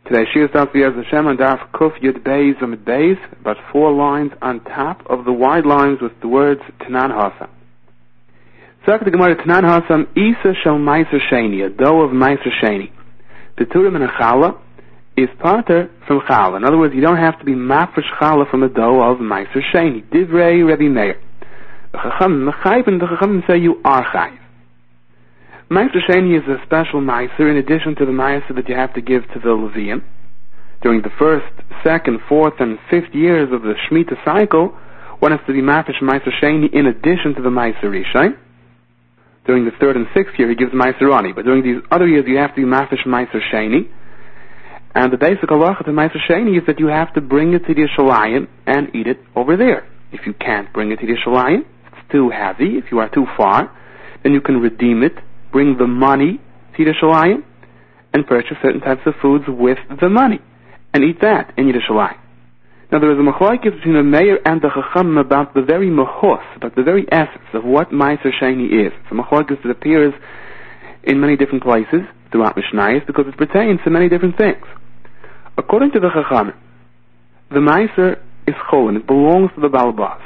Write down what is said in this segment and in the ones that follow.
Today, Shir starts with Hashem on Daf Kuf Yud Beis Amid Beis, about 4 lines on top of the wide lines with the words Tanan Hasam. So the Gemara Tanan Hasam Isa Shel Meiser Sheni, a dough of Meiser Sheni. The Turim and a Chala is parter from Chala. In other words, you don't have to be mafresh Chala from a dough of Meiser Sheni. Divrei Rebbe Meir. The Chacham Mechayiv and the Chacham say you are Chayiv. Meiser Sheni is a special Meiser in addition to the Meiser that you have to give to the Levium. During the 1st, 2nd, 4th, and 5th years of the Shemitah cycle, one has to be Mafresh Meiser Sheni in addition to the Meiser Rishon. During the 3rd and 6th year, he gives Meiser Ani, but during these other years, you have to be Mafresh Meiser Sheni. And the basic halacha to Meiser Sheni is that you have to bring it to the Yishalayim and eat it over there. If you can't bring it to the Yishalayim, it's too heavy, if you are too far, then you can redeem it, bring the money to Yerushalayim, and purchase certain types of foods with the money, and eat that in Yerushalayim. Now there is a machlokes between the Meir and the Chacham about the very mahos, about the very essence of what Meiser Sheni is. It's a machlokes that appears in many different places throughout Mishnayos because it pertains to many different things. According to the Chacham, the Meiser is chol, it belongs to the Balabas.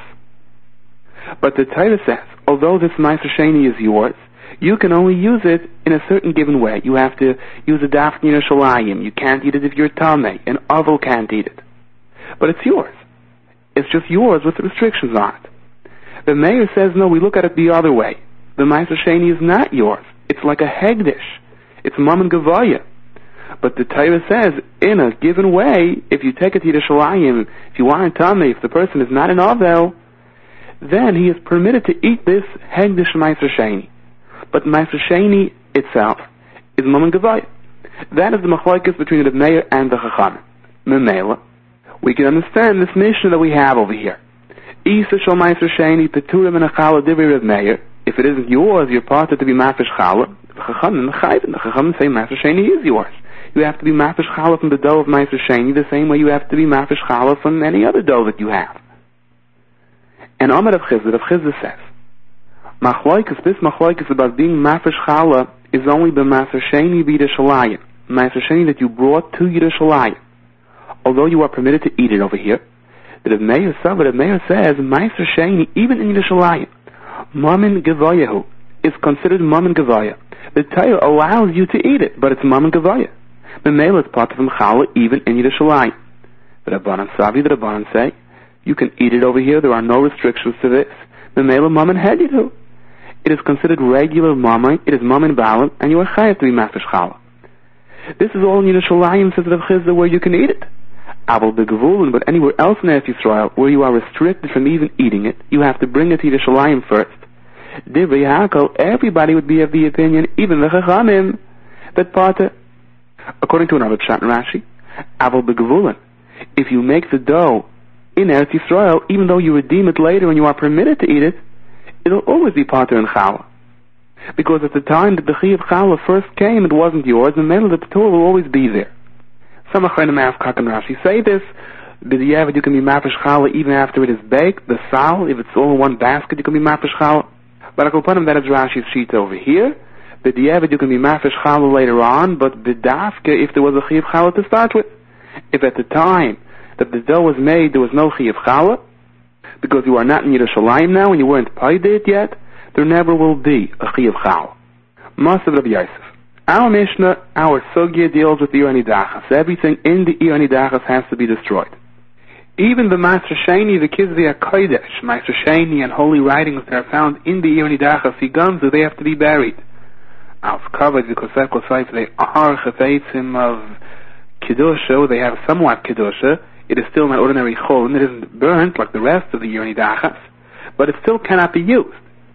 But the Torah says, although this Meiser Sheni is yours, you can only use it in a certain given way. You have to use a dafkin Yerushalayim. You can't eat it if you're tamei. An oval can't eat it. But it's yours. It's just yours with restrictions on it. The Meir says, no, we look at it the other way. The Meiser Sheni is not yours. It's like a hegdish. It's Mammon Gavaya. But the Torah says, in a given way, if you take it to Yerushalayim, if you aren't tamei, if the person is not an ovel, then he is permitted to eat this hegdish Meiser Sheni. But Meiser Sheni itself is Mammon Gavaya. That is the machlokes between the Meir and the Chacham. Memela, we can understand this Mishnah that we have over here. Isa shel Meiser Sheni peturim and a Chala divrei Reb Meir. If it isn't yours, you're parted to be mafresh Chala. The Chacham and the Chayiv and the Chacham say Meiser Sheni is yours. You have to be mafresh Chala from the dough of Meiser Sheni the same way you have to be mafresh Chala from any other dough that you have. And Amar Rav Chizda says, this machlokes about being mafresh Chala is only the Meiser Sheni b'Yerushalayim, Meiser Sheni that you brought to Yerushalayim. Although you are permitted to eat it over here, the Reb Meir says Meiser Sheni even in Yerushalayim, Mammon Gavayahu, is considered Mammon Gavaya. The Torah allows you to eat it, but it's Mammon Gavaya. The Meir is part of Chala even in Yerushalayim. The Rabbanan say you can eat it over here. There are no restrictions to this. The Meir Mammon Hedidu. It is considered regular mammon, it is mammon ba'alim, and you are chayav to be mafresh Chala. This is all in Yerushalayim, says Rav Chizda, where you can eat it. Aval begavulin, but anywhere else in Eretz Yisrael, where you are restricted from even eating it, you have to bring it to Yerushalayim first. Divrei Hakol, everybody would be of the opinion, even the Chachamim, that parta, according to another pshat in Rashi, Aval begavulin, if you make the dough in Eretz Yisrael, even though you redeem it later and you are permitted to eat it, it'll always be parter in Chala. Because at the time that the Chi of Chala first came, it wasn't yours, and then the Torah will always be there. Some Achronim ask, how can Rashi say this? B'diavad, you can be mafresh Chala even after it is baked. The sal, if it's all in one basket, you can be mafresh Chala. But Akopanim, that is Rashi's sheet over here. B'diavad, you can be mafresh Chala later on, but b'dafke, if there was a Chi of Chala to start with. If at the time that the dough was made, there was no Chi of Chala, because you are not in Yerushalayim now and you weren't paid it yet, there never will be a Chi of Chala. Masav Rabbi Yosef. Our Mishnah, our Sugya deals with the Ir Nidachas. Everything in the Ir Nidachas has to be destroyed. Even the Meiser Sheni, the Kizvi HaKodesh, Meiser Sheni and holy writings that are found in the Ir Nidachas, Yigamzu, they have to be buried. Als covered because they are Chafetzim of Kedusha, they have somewhat Kedusha. It is still not ordinary chol, and it isn't burnt like the rest of the Ir Nidachas, but it still cannot be used.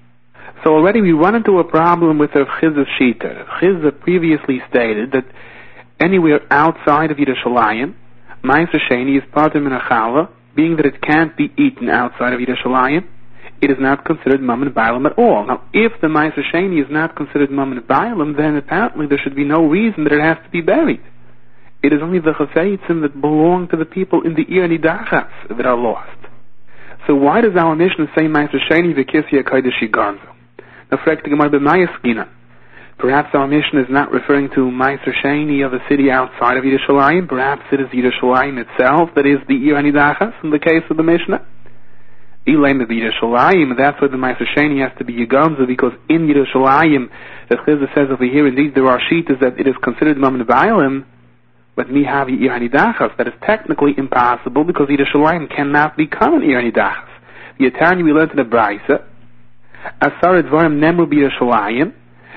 So already we run into a problem with Rav Chizda's shita. Rav Chizda previously stated that anywhere outside of Yerushalayim, Meiser Sheni is part of Min HaChala, being that it can't be eaten outside of Yerushalayim, it is not considered Mammon Ba'alim at all. Now, if the Meiser Sheni is not considered Mammon Ba'alim, then apparently there should be no reason that it has to be buried. It is only the chafeitzim that belong to the people in the Ir Nidachas that are lost. So why does our Mishnah say Meiser Sheni v'kisya kodesh yigarzu? Now, fragt the Gemara b'mayas gina. Perhaps our Mishnah is not referring to Meiser Sheni of a city outside of Yerushalayim. Perhaps it is Yerushalayim itself that is the Ir Hanidachas in the case of the Mishnah. Elaim of Yerushalayim, that's why the Meiser Sheni has to be Yigamzu, because in Yerushalayim, the Chizah says over here, indeed there are shitas that it is considered Mammon Bailim, but Mihavi Ir Hanidachas, that is technically impossible because Yerushalayim cannot become an Ir Hanidachas. The Yetanya we learned in the Braisa, Asar Dvarim Nemru B'Yerushalayim,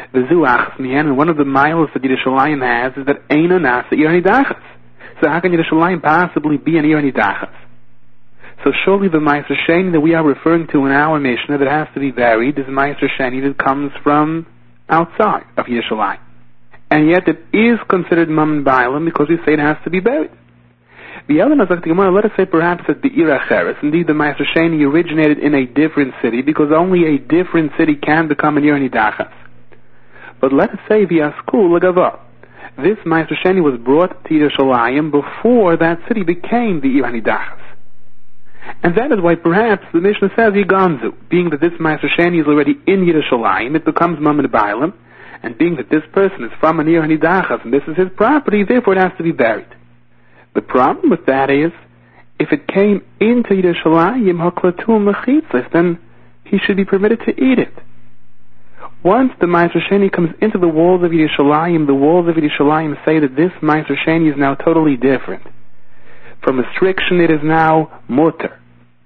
and one of the miles that Yerushalayim has is that Eina Nasa Ir Hanidachas. So how can Yerushalayim possibly be an Ir Hanidachas? So surely the Meiser Sheni that we are referring to in our Mishnah that has to be buried is Meiser Sheni that comes from outside of Yerushalayim. And yet it is considered Mammon Bailim because we say it has to be buried. The element of the Gemara, let us say perhaps that the Ir Acheres, indeed the Meiser Sheni originated in a different city because only a different city can become an Ir Hanidachas. But let us say via school Lagava. This Meiser Sheni was brought to Yerushalayim before that city became the Ir Hanidachas. And that is why perhaps the Mishnah says Yiganzu, being that this Meiser Sheni is already in Yerushalayim, it becomes Mammon Bailim, and being that this person is from an Ir Hanidachas and this is his property, therefore it has to be buried. The problem with that is, if it came into Yerushalayim haklatum lechitzos, then he should be permitted to eat it. Once the Meiser Sheni comes into the walls of Yerushalayim, the walls of Yerushalayim say that this Meiser Sheni is now totally different. From restriction it is now mutter.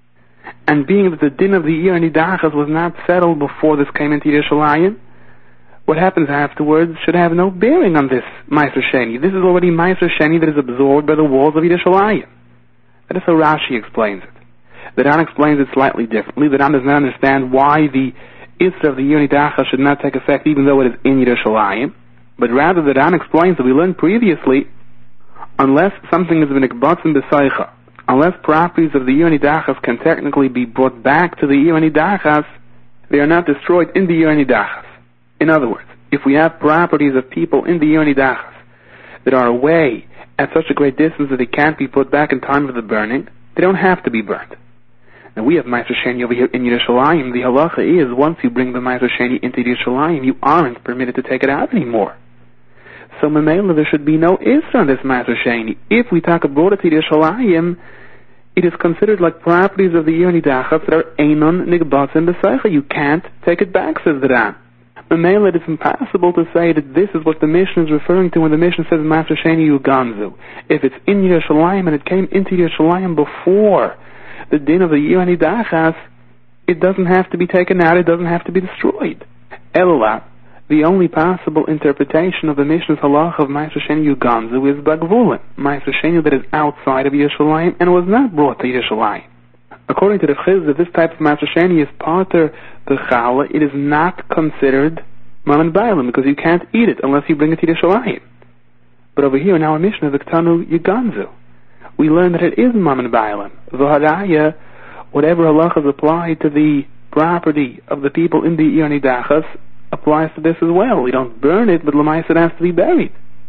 And being that the din of the Ir Hanidachas was not settled before this came into Yerushalayim, what happens afterwards should have no bearing on this Meiser Sheni. This is already Meiser Sheni that is absorbed by the walls of Yerushalayim. That is how Rashi explains it. The Ran explains it slightly differently. The Ran does not understand why the Isra of the Ir Hanidachas should not take effect even though it is in Yerushalayim. But rather the Ran explains that we learned previously, unless something has been ikbatzim b'saycha, unless properties of the Ir Hanidachas can technically be brought back to the Ir Hanidachas, they are not destroyed in the Ir Hanidachas. In other words, if we have properties of people in the Ir Hanidachas that are away at such a great distance that they can't be put back in time of the burning, they don't have to be burnt. Now we have Meiser Sheni over here in Yerushalayim. The halacha is once you bring the Meiser Sheni into Yerushalayim, you aren't permitted to take it out anymore. So Mamela, there should be no Isra on this Meiser Sheni. If we talk abroad to Yerushalayim, it is considered like properties of the Ir Hanidachas that are Einon Nigbatzim B'Seicha. You can't take it back, says the Ran. Mamela, it is impossible to say that this is what the Mishnah is referring to when the Mishnah says Meiser Sheni Yuganzu. If it's in Yerushalayim and it came into Yerushalayim before the din of the Ir Hanidachas, it doesn't have to be taken out, it doesn't have to be destroyed. Ella, the only possible interpretation of the Mishnah's halach of Meiser Sheni Yuganzu is Bagvulim, Meiser Sheni that is outside of Yerushalayim and was not brought to Yerushalayim. According to the Chizah, this type of Meiser Sheni is pater the chala. It is not considered Mammon Bailim because you can't eat it unless you bring it to Yerushalayim. But over here in our Mishnah, the Ktanu Yuganzu, we learn that it is Mammon Bailim. V'haraya, whatever halachas apply to the property of the people in the Ir Hanidachas applies to this as well. We don't burn it, but Lamais it has to be buried.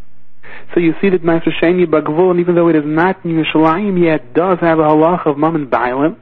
So you see that Meiser Sheni Bagvul, even though it is not in Yerushalayim yet, does have a halach of Mammon Bailim.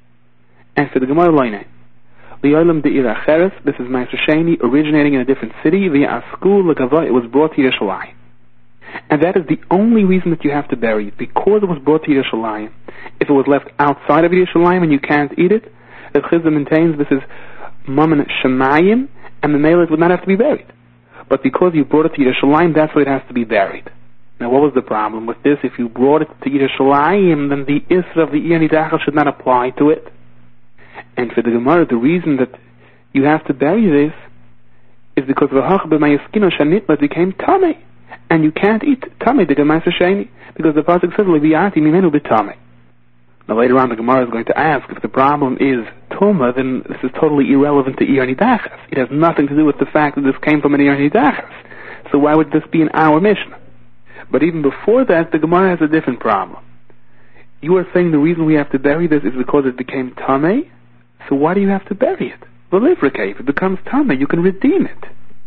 And for the Gemara Loine, Li'olam de'ir acheres, this is Meiser Sheni originating in a different city, via Askul L'Gava, it was brought to Yerushalayim. And that is the only reason that you have to bury it, because it was brought to Yerushalayim. If it was left outside of Yerushalayim and you can't eat it, the Chizah maintains this is Mammon Shemayim, and the male would not have to be buried. But because you brought it to Yerushalayim, that's why it has to be buried. Now what was the problem with this? If you brought it to Yerushalayim, then the Isra of the Ir Hanidachas should not apply to it. And for the Gemara, the reason that you have to bury this is because V'hach b'mayaskino shanitla became Tameh. And you can't eat Tameh, the Gemara Sheni, because the Pasuk says, Leviati mimenu b'Tameh. Now later on the Gemara is going to ask, if the problem is Tumah, then this is totally irrelevant to Ir Hanidachas. It has nothing to do with the fact that this came from an Ir Hanidachas. So why would this be in our Mishnah? But even before that, the Gemara has a different problem. You are saying the reason we have to bury this is because it became Tameh? So why do you have to bury it? Well, if it becomes Tameh, you can redeem it.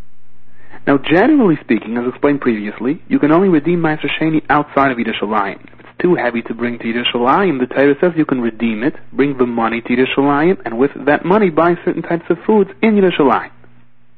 Now, generally speaking, as explained previously, you can only redeem Meiser Sheni outside of Yerushalayim. If it's too heavy to bring to Yerushalayim, the Torah says you can redeem it, bring the money to Yerushalayim, and with that money buy certain types of foods in Yerushalayim.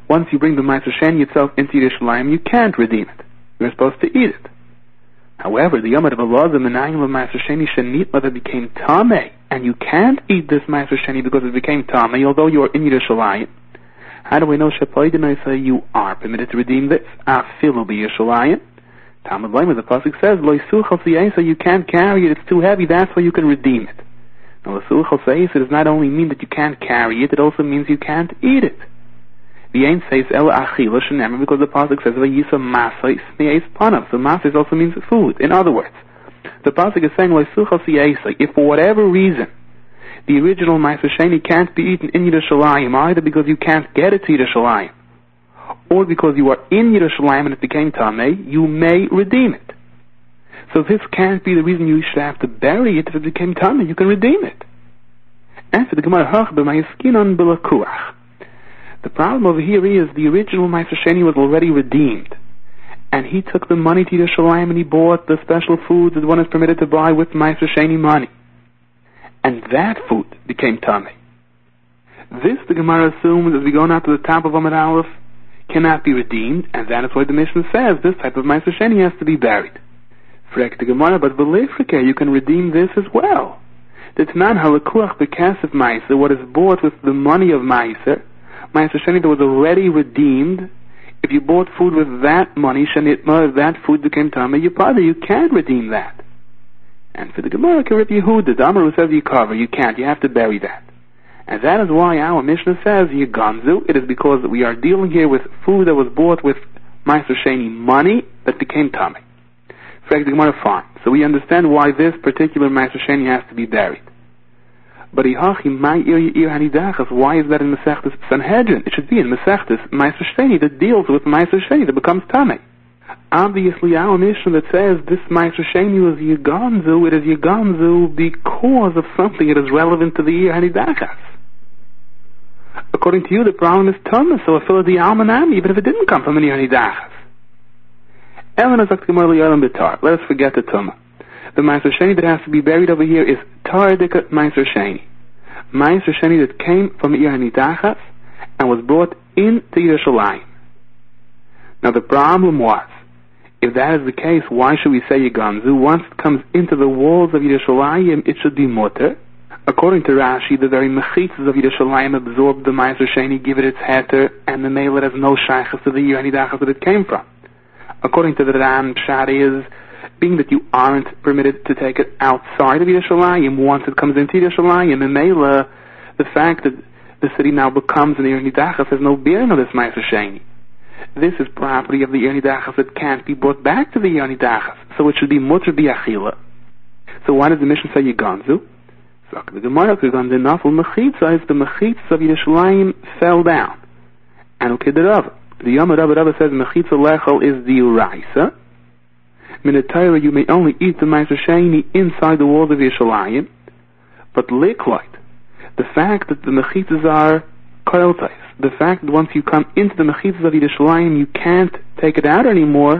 once you bring the Meiser Sheni itself into Yerushalayim, you can't redeem it. You're supposed to eat it. However, the Yom of Allah, the Menayim of Meiser Sheni Shenitma, that became Tameh, and you can't eat this Meiser Sheni because it became Tameh, although you are in Yerushalayim. How do we know Shepoidinoi say you are permitted to redeem this? Afilu b'Yerushalayim. Talmud Lema, the pasuk says, Lo yisuchal siyesa, you can't carry it, it's too heavy, that's why you can redeem it. Now, Yisuchal siyesa does not only mean that you can't carry it, it also means you can't eat it. The Ein says El Achila Shenemar, because the pasuk says Vayisa Masay Sneis Panav. So Masay also means food. In other words, the pasuk is saying Loisuchal Siyasa. If for whatever reason the original Meiser Sheni can't be eaten in Yerushalayim, either because you can't get it to Yerushalayim, or because you are in Yerushalayim and it became Tameh, you may redeem it. So this can't be the reason you should have to bury it if it became Tameh. You can redeem it. And for the Gemara Hach b'Mayiskinon b'Lakuach. The problem over here is the original Meiser Sheni was already redeemed, and he took the money to Yerushalayim and he bought the special foods that one is permitted to buy with Meiser Sheni money, and that food became Tameh. This, the Gemara assumes, as we go now to the top of Amud Aleph, cannot be redeemed, and that is why the Mishnah says this type of Meiser Sheni has to be buried. Frek the Gemara, but b'leifrike, you can redeem this as well. The Tanan halakuach b'kasef Meiser, what is bought with the money of Meiser Sheni that was already redeemed. If you bought food with that money, Shenitma, that food became Tameh, you can't redeem that. And for the Gemara, Karib Yehuda, the Amar who says you cover, you can't, you have to bury that. And that is why our Mishnah says Yeganzu. It is because we are dealing here with food that was bought with Meiser Sheni money that became Tameh. For the Gemara, fine. So we understand why this particular Meiser Sheni has to be buried. But why is that in Masechtas Sanhedrin? It should be in Masechtas Meiser Sheni that deals with Meiser Sheni that becomes Tameh. Obviously, our mission that says this Meiser Sheni was Yeganzu, it is Yeganzu because of something that is relevant to the Ir Hanidachas. According to you, the problem is Tameh, so I fill the Almanami, even if it didn't come from an Ir Hanidachas. Let us forget the Tameh. The Meiser Sheni that has to be buried over here is Tardika Meiser Sheni. Meiser Sheni that came from Ir Hanidachas and was brought into Yerushalayim. Now the problem was, if that is the case, why should we say Yeganzu? Once it comes into the walls of Yerushalayim, it should be mutter. According to Rashi, the very mechitzas of Yerushalayim absorb the Meiser Sheni, give it its heter, and the male has no shaychus to the Ir Hanidachas that it came from. According to the Ran, Pshat is, being that you aren't permitted to take it outside of Yerushalayim, once it comes into Yerushalayim, and Mela, the fact that the city now becomes an Ir Hanidachas has no bearing on this Meiser Sheni. This is property of the Ir Hanidachas that can't be brought back to the Ir Hanidachas, so it should be mutter bi'achila. So why does the mission say Yeganzu? So the Gemara on the Nafal Mechitza is the Mechitza of Yerushalayim fell down. And okay, the Yom Rabba says Mechitza Lechel is the Uraisa. Minatayra, you may only eat the Meiser Sheni inside the walls of Yerushalayim, but Liklite, the fact that the Mechitzas are Koyeltais, the fact that once you come into the Mechitzas of Yerushalayim, you can't take it out anymore.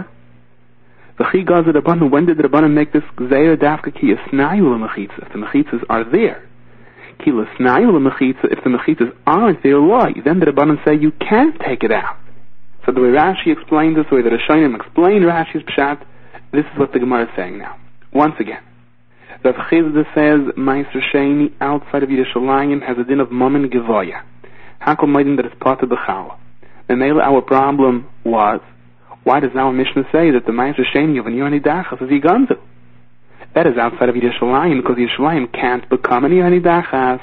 When did the Rabbanan make this Gzeir Dafka Ki Yasnayu L'Mechitza? If the Mechitzas are there. Ki L'Snayu L'Mechitza, if the Mechitzas aren't there, then the Rabbanan say you can't take it out. So the way Rashi explained this, the way the Rishonim explained Rashi's Pshat, this is what the Gemara is saying now. Once again, Rav Chizda says Meiser Sheni outside of Yerushalayim has a din of Mammon Gevoya. How come that it's part of the Chala? And our problem was, why does our Mishnah say that the Meiser Sheni of an Ir Hanidachas is Yeganzu? That is outside of Yerushalayim, because Yerushalayim can't become an Ir Hanidachas.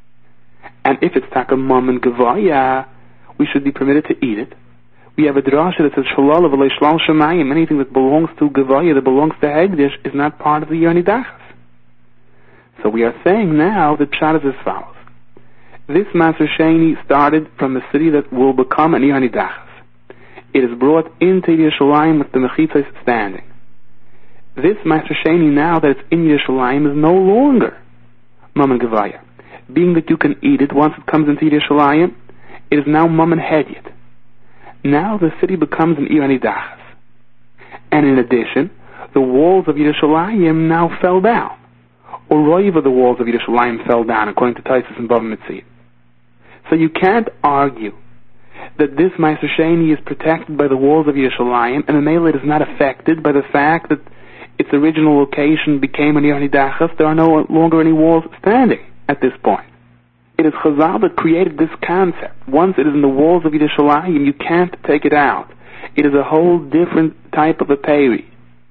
And if it's Taka Mammon Gevoya, we should be permitted to eat it. We have a drasha that says Shalal of Shlal Shemayim, anything that belongs to Gevaya, that belongs to Hegdish, is not part of the Ir Hanidachas. So we are saying now that Pshat is as follows. This Meiser Sheni started from a city that will become an Ir Hanidachas. It is brought into Yerushalayim with the Mechitzas standing. This Meiser Sheni, now that it's in Yerushalayim, is no longer Mammon Gevaya. Being that you can eat it once it comes into Yerushalayim, it is now Mammon Hedyet. Now the city becomes an Ir Hanidachas. And in addition, the walls of Yerushalayim now fell down. Or Roiva, the walls of Yerushalayim fell down, according to Taisus and Bava Metzia. So you can't argue that this Meiser Sheni is protected by the walls of Yerushalayim, and the Mela is not affected by the fact that its original location became an Yer Nidachas. There are no longer any walls standing at this point. It is Chazal that created this concept. Once it is in the walls of Yerushalayim, you can't take it out. It is a whole different type of a peri.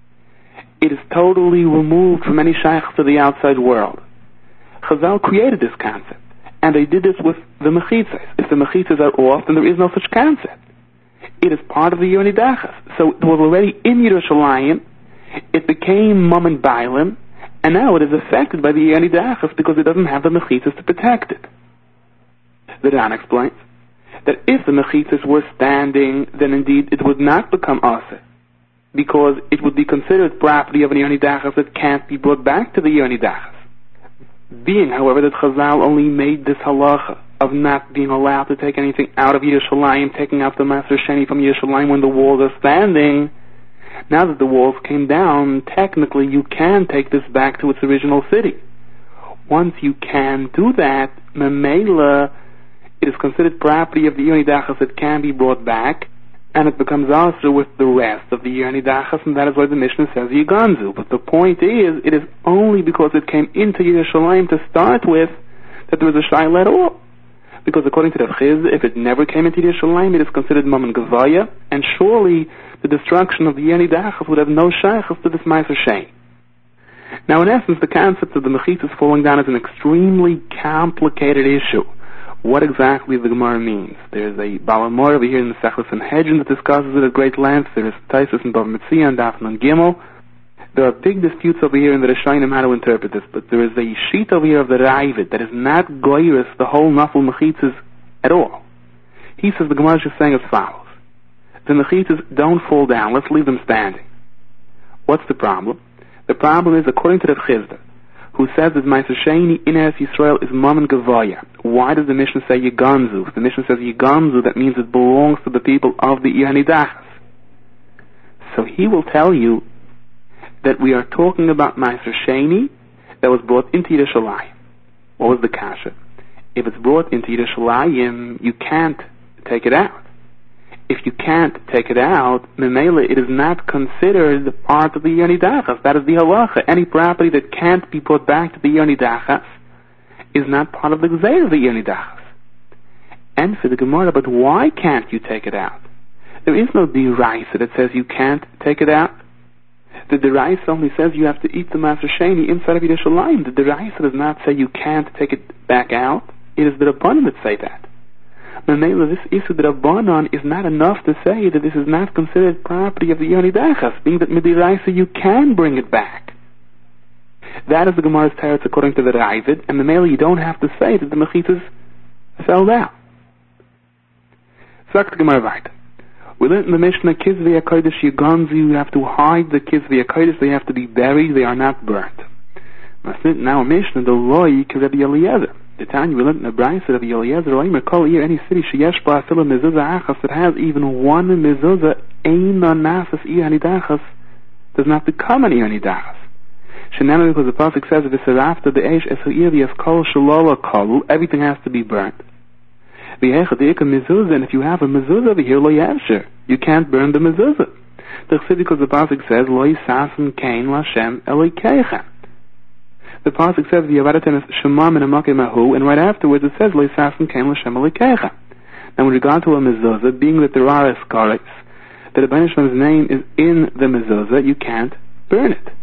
It is totally removed from any shaykh to the outside world. Chazal created this concept, and they did this with the mechitzas. If the mechitzas are off, then there is no such concept. It is part of the Yer Nidachas. So it was already in Yerushalayim, it became Mom and Bailim, and now it is affected by the Yer Nidachas because it doesn't have the mechitzas to protect it. The Ran explains that if the mechitzas were standing, then indeed it would not become Aseh, because it would be considered property of an Yer Nidachas that can't be brought back to the Yer Nidachas. Being, however, that Chazal only made this halacha of not being allowed to take anything out of Yerushalayim, taking out the Meiser Sheni from Yerushalayim when the walls are standing, now that the walls came down, technically you can take this back to its original city. Once you can do that, Memela, it is considered property of the Yer Nidachas that can be brought back, and it becomes also with the rest of the Yer Nidachas, and that is why the Mishnah says Yiganzu. But the point is, it is only because it came into Yerushalayim to start with that there was a shayla at all. Because according to the Chiz, if it never came into Yerushalayim, it is considered Mammon Gavaya, and surely the destruction of the Yer Nidachas would have no shaykhs to this Meiser Sheni. Now, in essence, the concept of the mechitzas falling down is an extremely complicated issue. What exactly the Gemara means. There's a Balamor over here in the Sechus and Hedron that discusses it at great length. There is Taisus and Bav Metzia and Daf and Gimel. There are big disputes over here in the Rishonim how to interpret this, but there is a sheet over here of the Ravid that is not goyrus the whole Nafel mechitzas at all. He says the Gemara is just saying as follows. The mechitzas don't fall down. Let's leave them standing. What's the problem? The problem is, according to the Chizda, who says that Meiser Sheni in Eretz Yisrael is Mammon Gavaya. Why does the Mishnah say Yiganzu? If the Mishnah says Yiganzu, that means it belongs to the people of the Yer Nidachas. So he will tell you that we are talking about Meiser Sheni that was brought into Yerushalayim. What was the kasha? If it's brought into Yerushalayim, you can't take it out. If you can't take it out, Memela, it is not considered part of the Yer Nidachas. That is the halacha. Any property that can't be put back to the Yer Nidachas is not part of the Gzeir of the Yer Nidachas. And for the Gemara, but why can't you take it out? There is no deraisa that says you can't take it out. The deraisa only says you have to eat the Meiser Sheni inside of Yerushalayim. The deraisa does not say you can't take it back out. It is the Rabbanan that say that. Memela, this issue that Rabbanan is not enough to say that this is not considered property of the Yer Nidachas, being that midiraisa you can bring it back. That is the Gemara's teretz according to the Ravid, and Memela, you don't have to say that the mechitzas fell down. Sagt the Gemara weiter. We learned in the Mishnah, Kizvei HaKodesh Yiganzu, you have to hide the Kizvei HaKodesh, they have to be buried, they are not burnt. Now a Mishnah, the Loi K'Rebbe Eliezer. The Tanya, we learned in the Brayso of Eliezer, Oimer, Kol Yir, any city, Sheyesh Ba Afila Mezuzah Achas, that has even one Mezuzah, Eina Nafas Yer Nidachas, does not become an Yer Nidachas. Shenana, because the Pasuk says, V'serafta the Eish Esu'ir V'yas Kol Shalola Kol, everything has to be burnt. V'yechad Yika Mezuzah, and if you have a Mezuzah over here, Lo Yevsher, you can't burn the Mezuzah. Because the Pasuk says, Lo Yisasen Kain Lashem Elokeichem. The pasuk says the Shema min Mahu, and right afterwards it says Leisasim Kain L'Shem Elokeichem. Now, in regard to a mezuzah, being that there are eskaris, that the Rebbeinu Shlom's name is in the mezuzah, you can't burn it.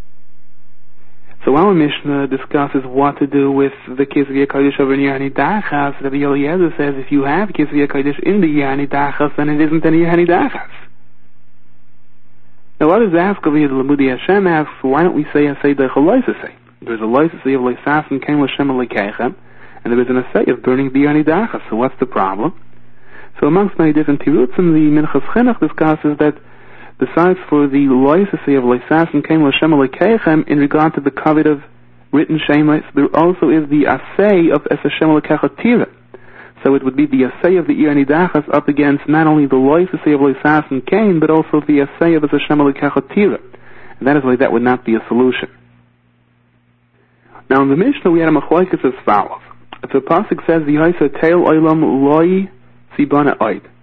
So our Mishnah discusses what to do with the Kizvei HaKodesh over in Yer Nidachas. Rabbi Eliezer says if you have Kizvei HaKodesh in the Yer Nidachas, then it isn't any Yer Nidachas. Now others ask over here, the Lamudi Hashem asks, why don't we say Asay Dechaloisasay? There's a Loisasay of Leisasim Kain L'Shem Elokeichem, and there is an Asay of burning the Yer Nidachas. So what's the problem? So amongst many different tirutzim, the Minchas Chinuch discusses that besides for the loisasay of Leisasim Kain L'Shem Elokeichem, in regard to the covet of written Shemos, there also is the assay of Es Hashem Elokecha Tira. So it would be the assay of the Yer Nidachas up against not only the loisasay of Leisasim Kain, but also the assay of Es Hashem Elokecha Tira. And that is why that would not be a solution. Now in the Mishnah we had a machlokes as follows. If the pasuk says the Yisa Teil Olam Loi Sibana Oid,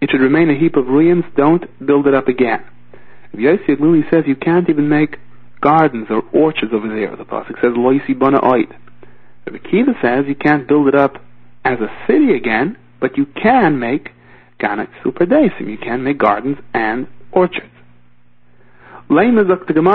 it should remain a heap of ruins, don't build it up again. Rabbi Yossi Aglili says you can't even make gardens or orchards over there. The pasuk says loisi bana oid. Rabbi Akiva says you can't build it up as a city again, but you can make ganot superdesim. You can make gardens and orchards. Perhaps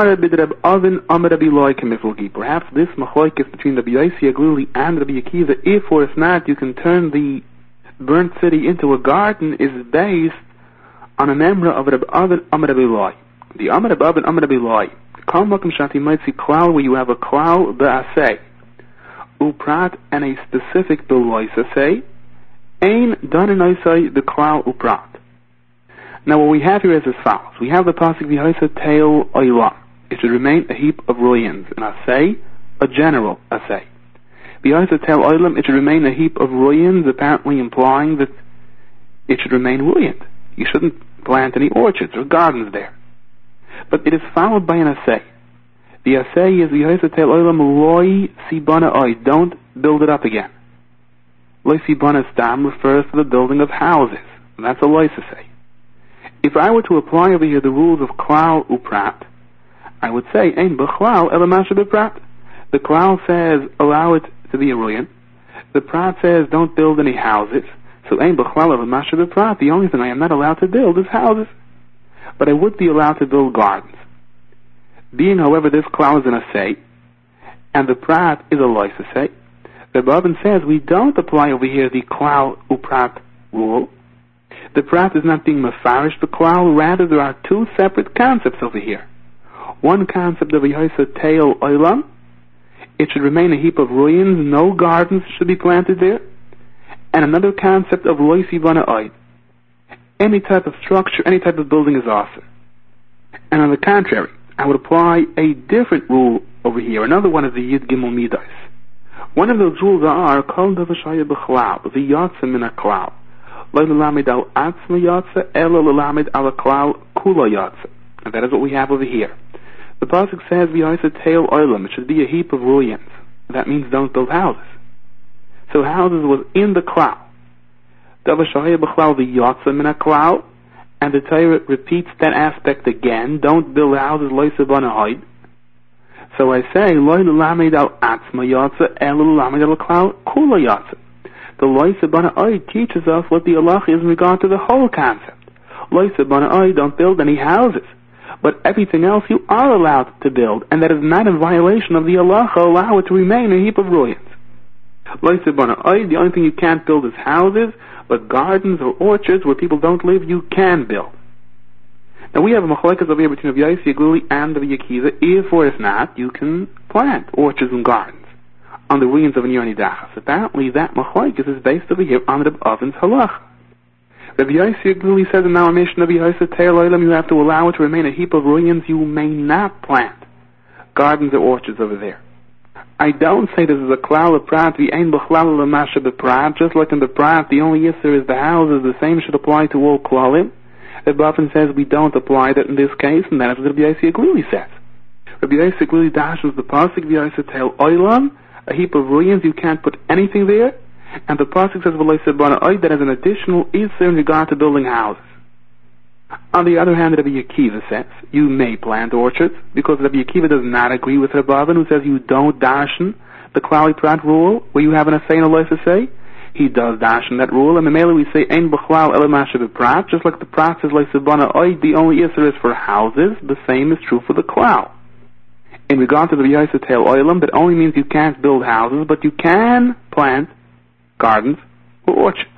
this machlokes between Rabbi Yossi Aglili and Rabbi Akiva, if or if not you can turn the burnt city into a garden, is based on an emra of Rabbi Avin Amar Rabbi Loi. The Amar Rabbi Avin Amar Rabbi Loi, Kal Makom Shati might see klal where you have a klal be'aseh, uprat and a specific belois aseh, ein danin oisai the klal uprat. Now what we have here is as follows. We have the pasuk v'hoisa teil oilam. It should remain a heap of ruins. And aseh, a general aseh. V'hoisa teil oilam, it should remain a heap of ruins, apparently implying that it should remain ruined. You shouldn't plant any orchards or gardens there. But it is followed by an aseh. The aseh is v'hoisa teil oilam loi sibana oi. Don't build it up again. Loi sibana stam refers to the building of houses. And that's a lois aseh. If I were to apply over here the rules of klal uprat, I would say, ein b'chlal elamasha b'prat. The klal says, allow it to be a ruin. The prat says, don't build any houses. So ein b'chlal elamasha b'prat. The only thing I am not allowed to build is houses. But I would be allowed to build gardens. Being, however, this klal is an aseh, and the prat is a lois aseh, the Babin says we don't apply over here the klal uprat rule. The prat is not being mafarish the klal, rather there are two separate concepts over here. One concept of v'hoisa teil oilam, it should remain a heap of ruins, no gardens should be planted there. And another concept of loisi vana oid, any type of structure, any type of building is awesome. And on the contrary, I would apply a different rule over here. Another one is the Yid Gimel Midas. One of those rules are kol davashaya b'chlal, v'yatsa min ha'klal. Lo l'lamed al atzma yatsa, elo l'lamed al ha'klal kula yatsa. And that is what we have over here. The pasuk says v'yatsa teil oilam. It should be a heap of ruins. That means don't build houses. So houses was in the klal. Davashaya b'chlal v'yatsa min ha'klal. And the Torah repeats that aspect again. Don't build houses loisa bana hoid. So I say, Loi l'lamed al atzma yatsa, elo l'lamed al klal kula yatsa. The loisa bana oid teaches us what the halacha is in regard to the whole concept. Loisa bana oid, don't build any houses. But everything else you are allowed to build, and that is not in violation of the halacha, allow it to remain a heap of ruins. Loisa bana oid, the only thing you can't build is houses, but gardens or orchards where people don't live, you can build. Now we have a machlokes over here between Rabbi Yossi Aglili and Rabbi Akiva. If or if not, you can plant orchards and gardens on the ruins of an Yoni Dachas. Apparently that machlokes is based over here on Rabbi Avin's halacha. Rabbi Yossi Aglili says in our mission of Yehoisa Teil Olam, you have to allow it to remain a heap of ruins. You may not plant gardens or orchards over there. I don't say this is a klal of prat, the ein b'chlal l'masha b'prat. Just like in the prat, the only yisur is the houses. The same should apply to all klalim. Rabbi Avin says we don't apply that in this case, and that is what Rabbi Yossi Aglili says. Rabbi Yossi Aglili dashes the pasuk v'Yehoisa Teil Olam, a heap of ruins, you can't put anything there. And the pasuk says v'lo bana oid, that is an additional isur in regard to building houses. On the other hand, Rabbi Akiva says you may plant orchards, because Rabbi Akiva does not agree with Rabbi Avin, who says you don't dashen the klali prat rule, where you have an asay and a lois asay. He does dashen that rule, and in Mele we say ein b'chlal elamasha b'prat, just like the prat says lois bana oid, the only isur is for houses. The same is true for the klal. In regard to the Yehoisa Teil Olam, that only means you can't build houses, but you can plant gardens or orchards.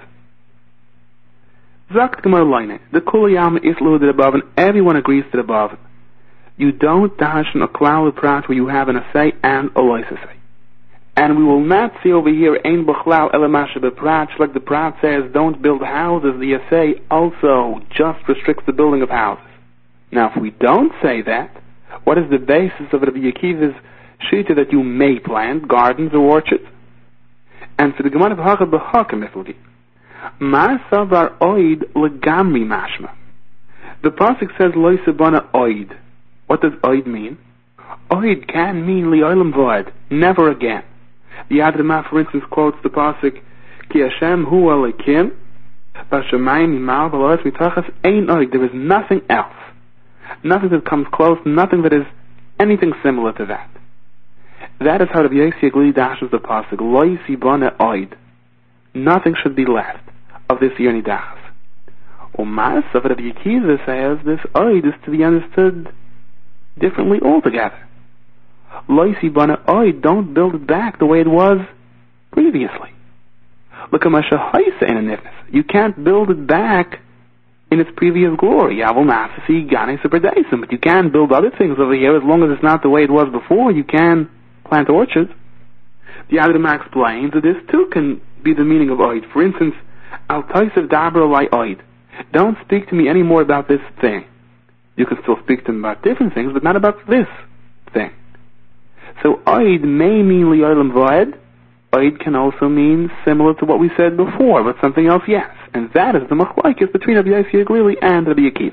Zakt Gemara Leine, the Kuliyam Islu the above, and everyone agrees to the above. You don't dashen a klal prat where you have an asay and a lois asay. And we will not see over here ein b'chlal elamasha b'prat, like the prat says don't build houses. The asay also just restricts the building of houses. Now if we don't say that, what is the basis of Rabbi Akiva's shita that you may plant gardens or orchards? And for the Gemara of Hachad b'Hakem Miflgi, Ma savar oid legamri mashma. The pasuk says loisa bana oid. What does oid mean? Oid can mean li'olam v'od, never again. The Yad Ramah, for instance, quotes the pasuk Ki Hashem hu alekim There is nothing else. Nothing that comes close, nothing that is anything similar to that. That is how Rabbi Yossi Aglili dashes the pasuk. Lo yisibana oid. Nothing should be left of this Ir Nidachas. Umas of Rabbi Akiva says this oid is to be understood differently altogether. Lo yisibana oid. Don't build it back the way it was previously. Look at Masha Haisa in a nifness. You can't build it back in its previous glory. Yavel Nafasi Gane Superdaisim. But you can build other things over here as long as it's not the way it was before. You can plant orchards. The Adrima explains that this too can be the meaning of oid. For instance, Al Taisav Dabra Lai oid. Don't speak to me any more about this thing. You can still speak to me about different things, but not about this thing. So oid may mean Li'olam V'ed. Oid can also mean similar to what we said before, but something else, yes. And that is the machlokes between Rabbi Yossi Aglili and Rabbi Akiva.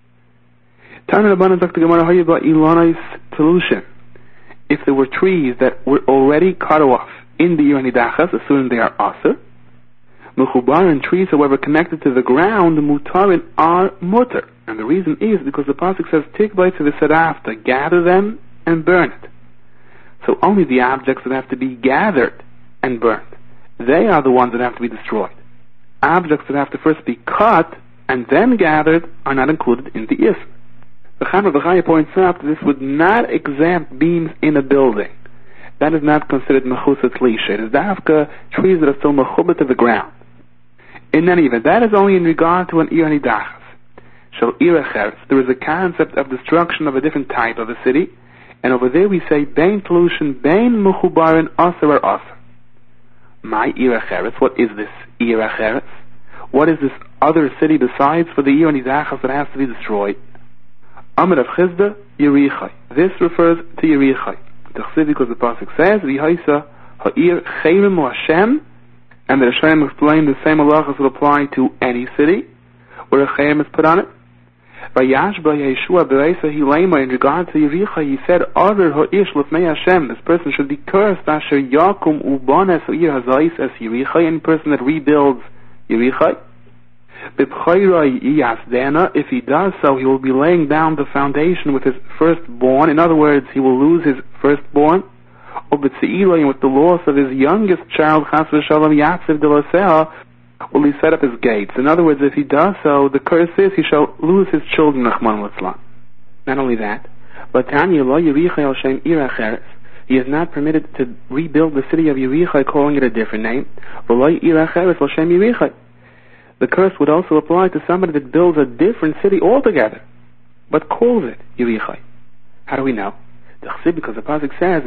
Tana Rabbanan Dr. Gemara Hayaba Ilanais Telushin. If there were trees that were already cut off in the Ir Nidachas, assuming they are aser, Mechubarin trees, however, connected to the ground, mutarin are mutter. And the reason is because the pasuk says, Tikbait v'serafta, gather them and burn it. So only the objects that have to be gathered and burned, they are the ones that have to be destroyed. Objects that have to first be cut and then gathered are not included in the Ism. The Chama B'chaya points out that this would not exempt beams in a building. That is not considered mechusat lisha. It is dafka trees that are still mechubat to the ground. In any event, that is only in regard to an Ir Nidachas. Shel Ir Acheres, there is a concept of destruction of a different type of a city, and over there we say bein telushin, bein mechubarin aser or aser. My Ir Acheres, what is this Ir Acheres? What is this other city besides for the Ir Nidachas that has to be destroyed? Amar of Chizda, Yerichai. This refers to Yerichai. Because the pasuk says, "V'haisa ha'ir chayrim Hashem," and the Hashem explained the same halachas would apply to any city where a chayrim is put on it. Vayashba Yeshua bereisa hilema. In regard to Yerichai, he said, "Aver ha'ish lefnei Hashem." This person should be cursed. Asher yakum ubanes ha'ir hazais es Yerichai. Any person that rebuilds Yerichai. If he does so, he will be laying down the foundation with his firstborn. In other words, he will lose his firstborn. And with the loss of his youngest child, will he set up his gates. In other words, if he does so, the curse is he shall lose his children. Not only that, but he is not permitted to rebuild the city of Yerichai, calling it a different name. The curse would also apply to somebody that builds a different city altogether, but calls it Yerichai. How do we know? Because the pasuk says,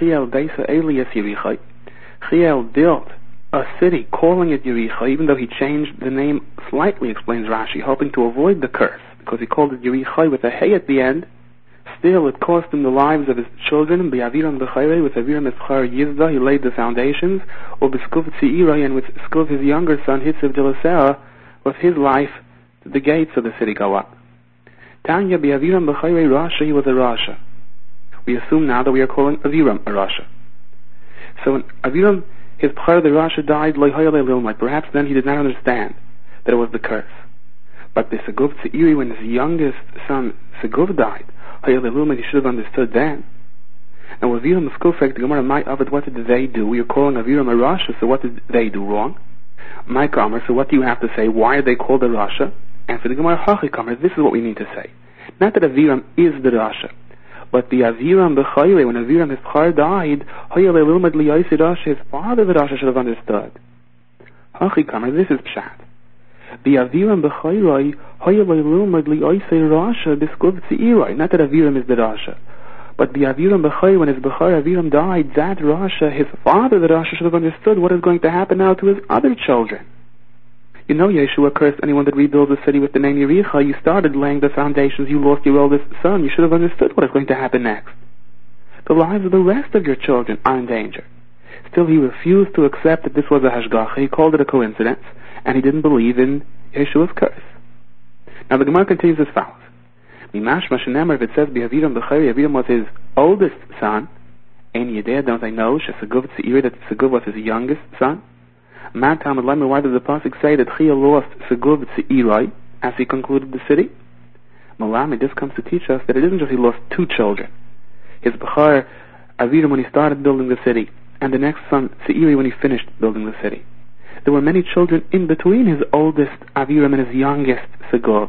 Chiel built a city, calling it Yerichai, even though he changed the name slightly, explains Rashi, hoping to avoid the curse, because he called it Yerichai with a hey at the end. Still, it cost him the lives of his children. With Aviram Eschar Yizda, he laid the foundations. And with Skuv, his younger son, Hitziv Dilasera, with his life, the gates of the city go up. Tanya Aviram B'chayre Rasha, he was a Rasha. We assume now that we are calling Aviram a Rasha. So when Aviram, his B'chayre the Rasha, died, perhaps then he did not understand that it was the curse. But the Seguv Tziri, when his youngest son Seguv died, he should have understood then. And with Aviram Skufek, the Gemara, my Avad, what did they do? We are calling Aviram a Rasha, so what did they do wrong? My Kamer, so what do you have to say? Why are they called a Rasha? And for the Gemara, Hachi Kamer, this is what we need to say. Not that Aviram is the Rasha, but the Aviram B'chayre, when Aviram his B'char died, his father the Rasha should have understood. Hachi Kamer, this is Pshat. The Aviram B'chayre, not that Aviram is the Rasha, but the Aviram B'chayre, when his B'char Aviram died, that Rasha, his father the Rasha, should have understood what is going to happen now to his other children. You know, Yeshua cursed anyone that rebuilds a city with the name Yerichai. You started laying the foundations, you lost your eldest son. You should have understood what is going to happen next. The lives of the rest of your children are in danger. Still, he refused to accept that this was a hashgacha. He called it a coincidence, and he didn't believe in Yeshua's curse. Now the Gemara continues as follows. If it says Aviram B'chayre, Aviram was his oldest son, Ein Yedeh, don't I know, that Seguv was his youngest son? Why did the pasuk say that Chia lost Seguv Tzeirai as he concluded the city? Malami, this comes to teach us that it isn't just he lost two children. His Bechar Aviram when he started building the city, and the next son Tzeiri when he finished building the city. There were many children in between his oldest Aviram and his youngest Seguv.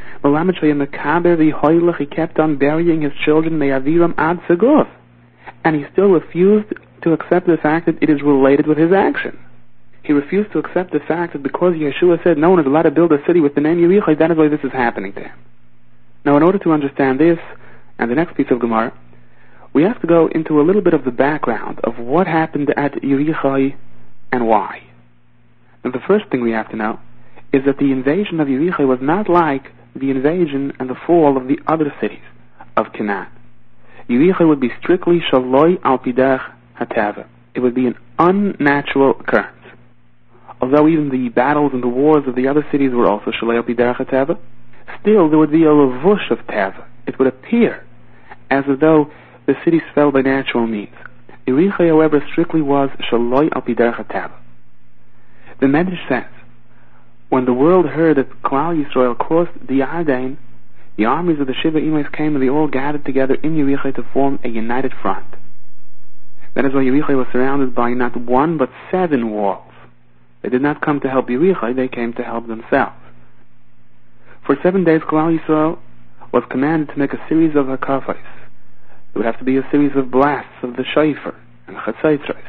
He kept on burying his children Aviram ad Seguv, and he still refused to accept the fact that it is related with his action. He refused to accept the fact that because Yeshua said no one is allowed to build a city with the name Yerichai, that is why this is happening to him. Now, in order to understand this and the next piece of Gemara, we have to go into a little bit of the background of what happened at Yerichai and why. Now, the first thing we have to know is that the invasion of Yerichai was not like the invasion and the fall of the other cities of Canaan. Yerichai would be strictly Shaloi al Pidach Hatava. It would be an unnatural occurrence. Although even the battles and the wars of the other cities were also Shaloi al Pidach Hatava, still there would be a lavush of Tava. It would appear as though the cities fell by natural means. Yerichai, however, strictly was Shaloi al Pidach Hatava. The Medrash says, when the world heard that Klal Yisrael crossed the Yarden, the armies of the Shiva Imais came and they all gathered together in Yerichai to form a united front. That is why Yerichai was surrounded by not one but 7 walls. They did not come to help Yerichai, they came to help themselves. For 7 days, Klal Yisrael was commanded to make a series of hakafos. There would have to be a series of blasts of the shofar and chatzaitzros.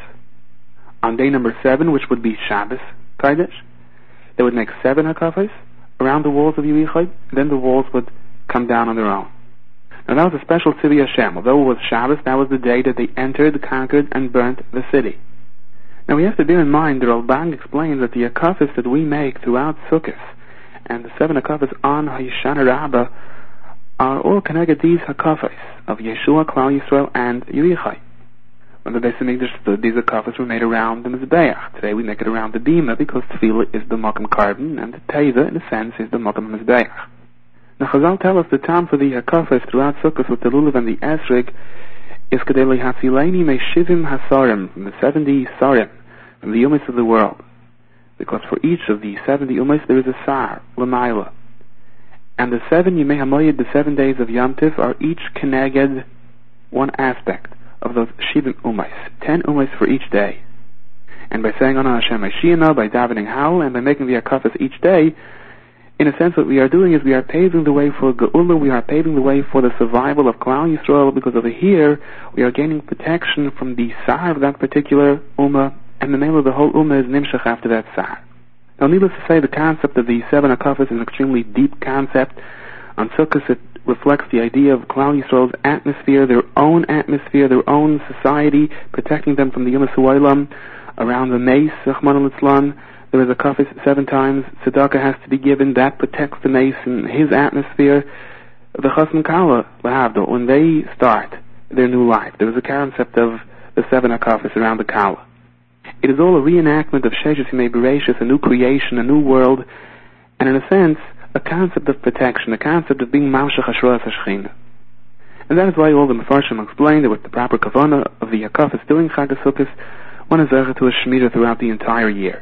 On day number 7, which would be Shabbos Kodesh, they would make 7 hakafos around the walls of Yerichai, then the walls would come down on their own. Now that was a special Tzvi Hashem. Although it was Shabbos, that was the day that they entered, conquered, and burnt the city. Now we have to bear in mind, the Ralbang explains that the hakafos that we make throughout Sukkot, and the 7 hakafos on Hoshana Rabbah, are all connected these hakafos of Yeshua, Klal Yisrael, and Yerichai. When the Beis HaMikdash stood, these hakafos were made around the Mizbeach. Today we make it around the Bima because Tefillah is the Mokum Carbon, and the Teva, in a sense, is the Mokum Mizbeach. Now Chazal tell us the time for the hakafos throughout Sukkot with the Lulav and the Esrig is Kedei Hafileini Meshivim Hasarim, from the 70 Sarim, from the Umas of the world. Because for each of the 70 Umas there is a Sar, Lamaila. And the 7 Yemei HaMoyed, the 7 days of Yom Tiv, are each connected one aspect of those Shivim Umas, 10 Umas for each day. And by saying Ana Hashem Mashiach, by davening Hal, and by making the hakafos each day, in a sense what we are doing is we are paving the way for Geula, we are paving the way for the survival of Klal Yisrael, because over here we are gaining protection from the Sar of that particular Ummah, and the name of the whole Ummah is Nimshach after that Sar. Now, needless to say, the concept of the 7 hakafos is an extremely deep concept. On Sukkot, it reflects the idea of Klal Yisrael's atmosphere, their own society, protecting them from the Yom HaSu'olam. Around the mace, Rachmana litzlan, there is a hakafos 7 times. Tzedakah has to be given. That protects the mace and his atmosphere. The Chasam Kala, Lahavdil, when they start their new life, there is a concept of the 7 hakafos around the Kala. It is all a reenactment of Sheshes Yimei Bereishis, a new creation, a new world, and in a sense, a concept of protection, a concept of being Mamshech Hashras Hashchina. And that is why all the Mefarshim explain that with the proper kavanah of the hakafos during Chag HaSukkos, one is zeichet to a Shemitah throughout the entire year.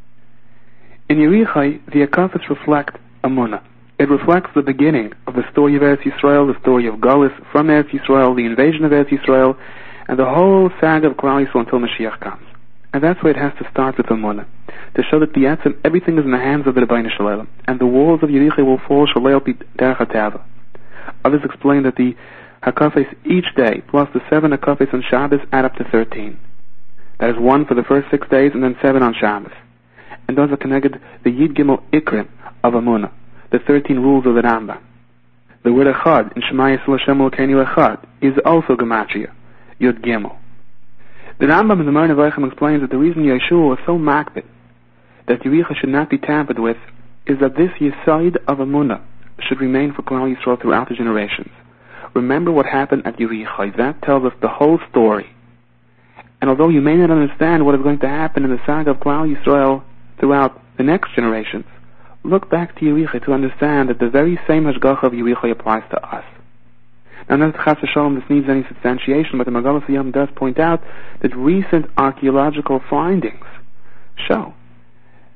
In Yerichai, the hakafos reflect Amunah. It reflects the beginning of the story of Eretz Yisrael, the story of Galus from Eretz Yisrael, the invasion of Eretz Yisrael, and the whole saga of Klal Yisrael until Mashiach comes. And that's why it has to start with Amunah, to show that the Yatzim, everything is in the hands of the Rebbeinu Shalom, and the walls of Yerichai will fall Shalei al Pidach Hatava. Others explain that the hakafos each day, plus the 7 hakafos on Shabbos, add up to 13. That is 1 for the first 6 days, and then 7 on Shabbos. And those are connected the Yid Gimel Ikrim of Amunah, the 13 rules of the Rambam. The word Echad in Shema Yisrael Hashem Elokeinu Echad is also Gematria, Yud Gimel. The Rambam in the Moreh Nevuchim explains that the reason Yeshua was so makbid that Yerichai should not be tampered with is that this Yesod of Amunah should remain for Klal Yisrael throughout the generations. Remember what happened at Yerichai. That tells us the whole story. And although you may not understand what is going to happen in the saga of Klal Yisrael throughout the next generations, look back to Yerichai to understand that the very same Hashgacha of Yerichai applies to us. Now, not that Chas v'Shalom this needs any substantiation, but the Magalas Yom does point out that recent archaeological findings show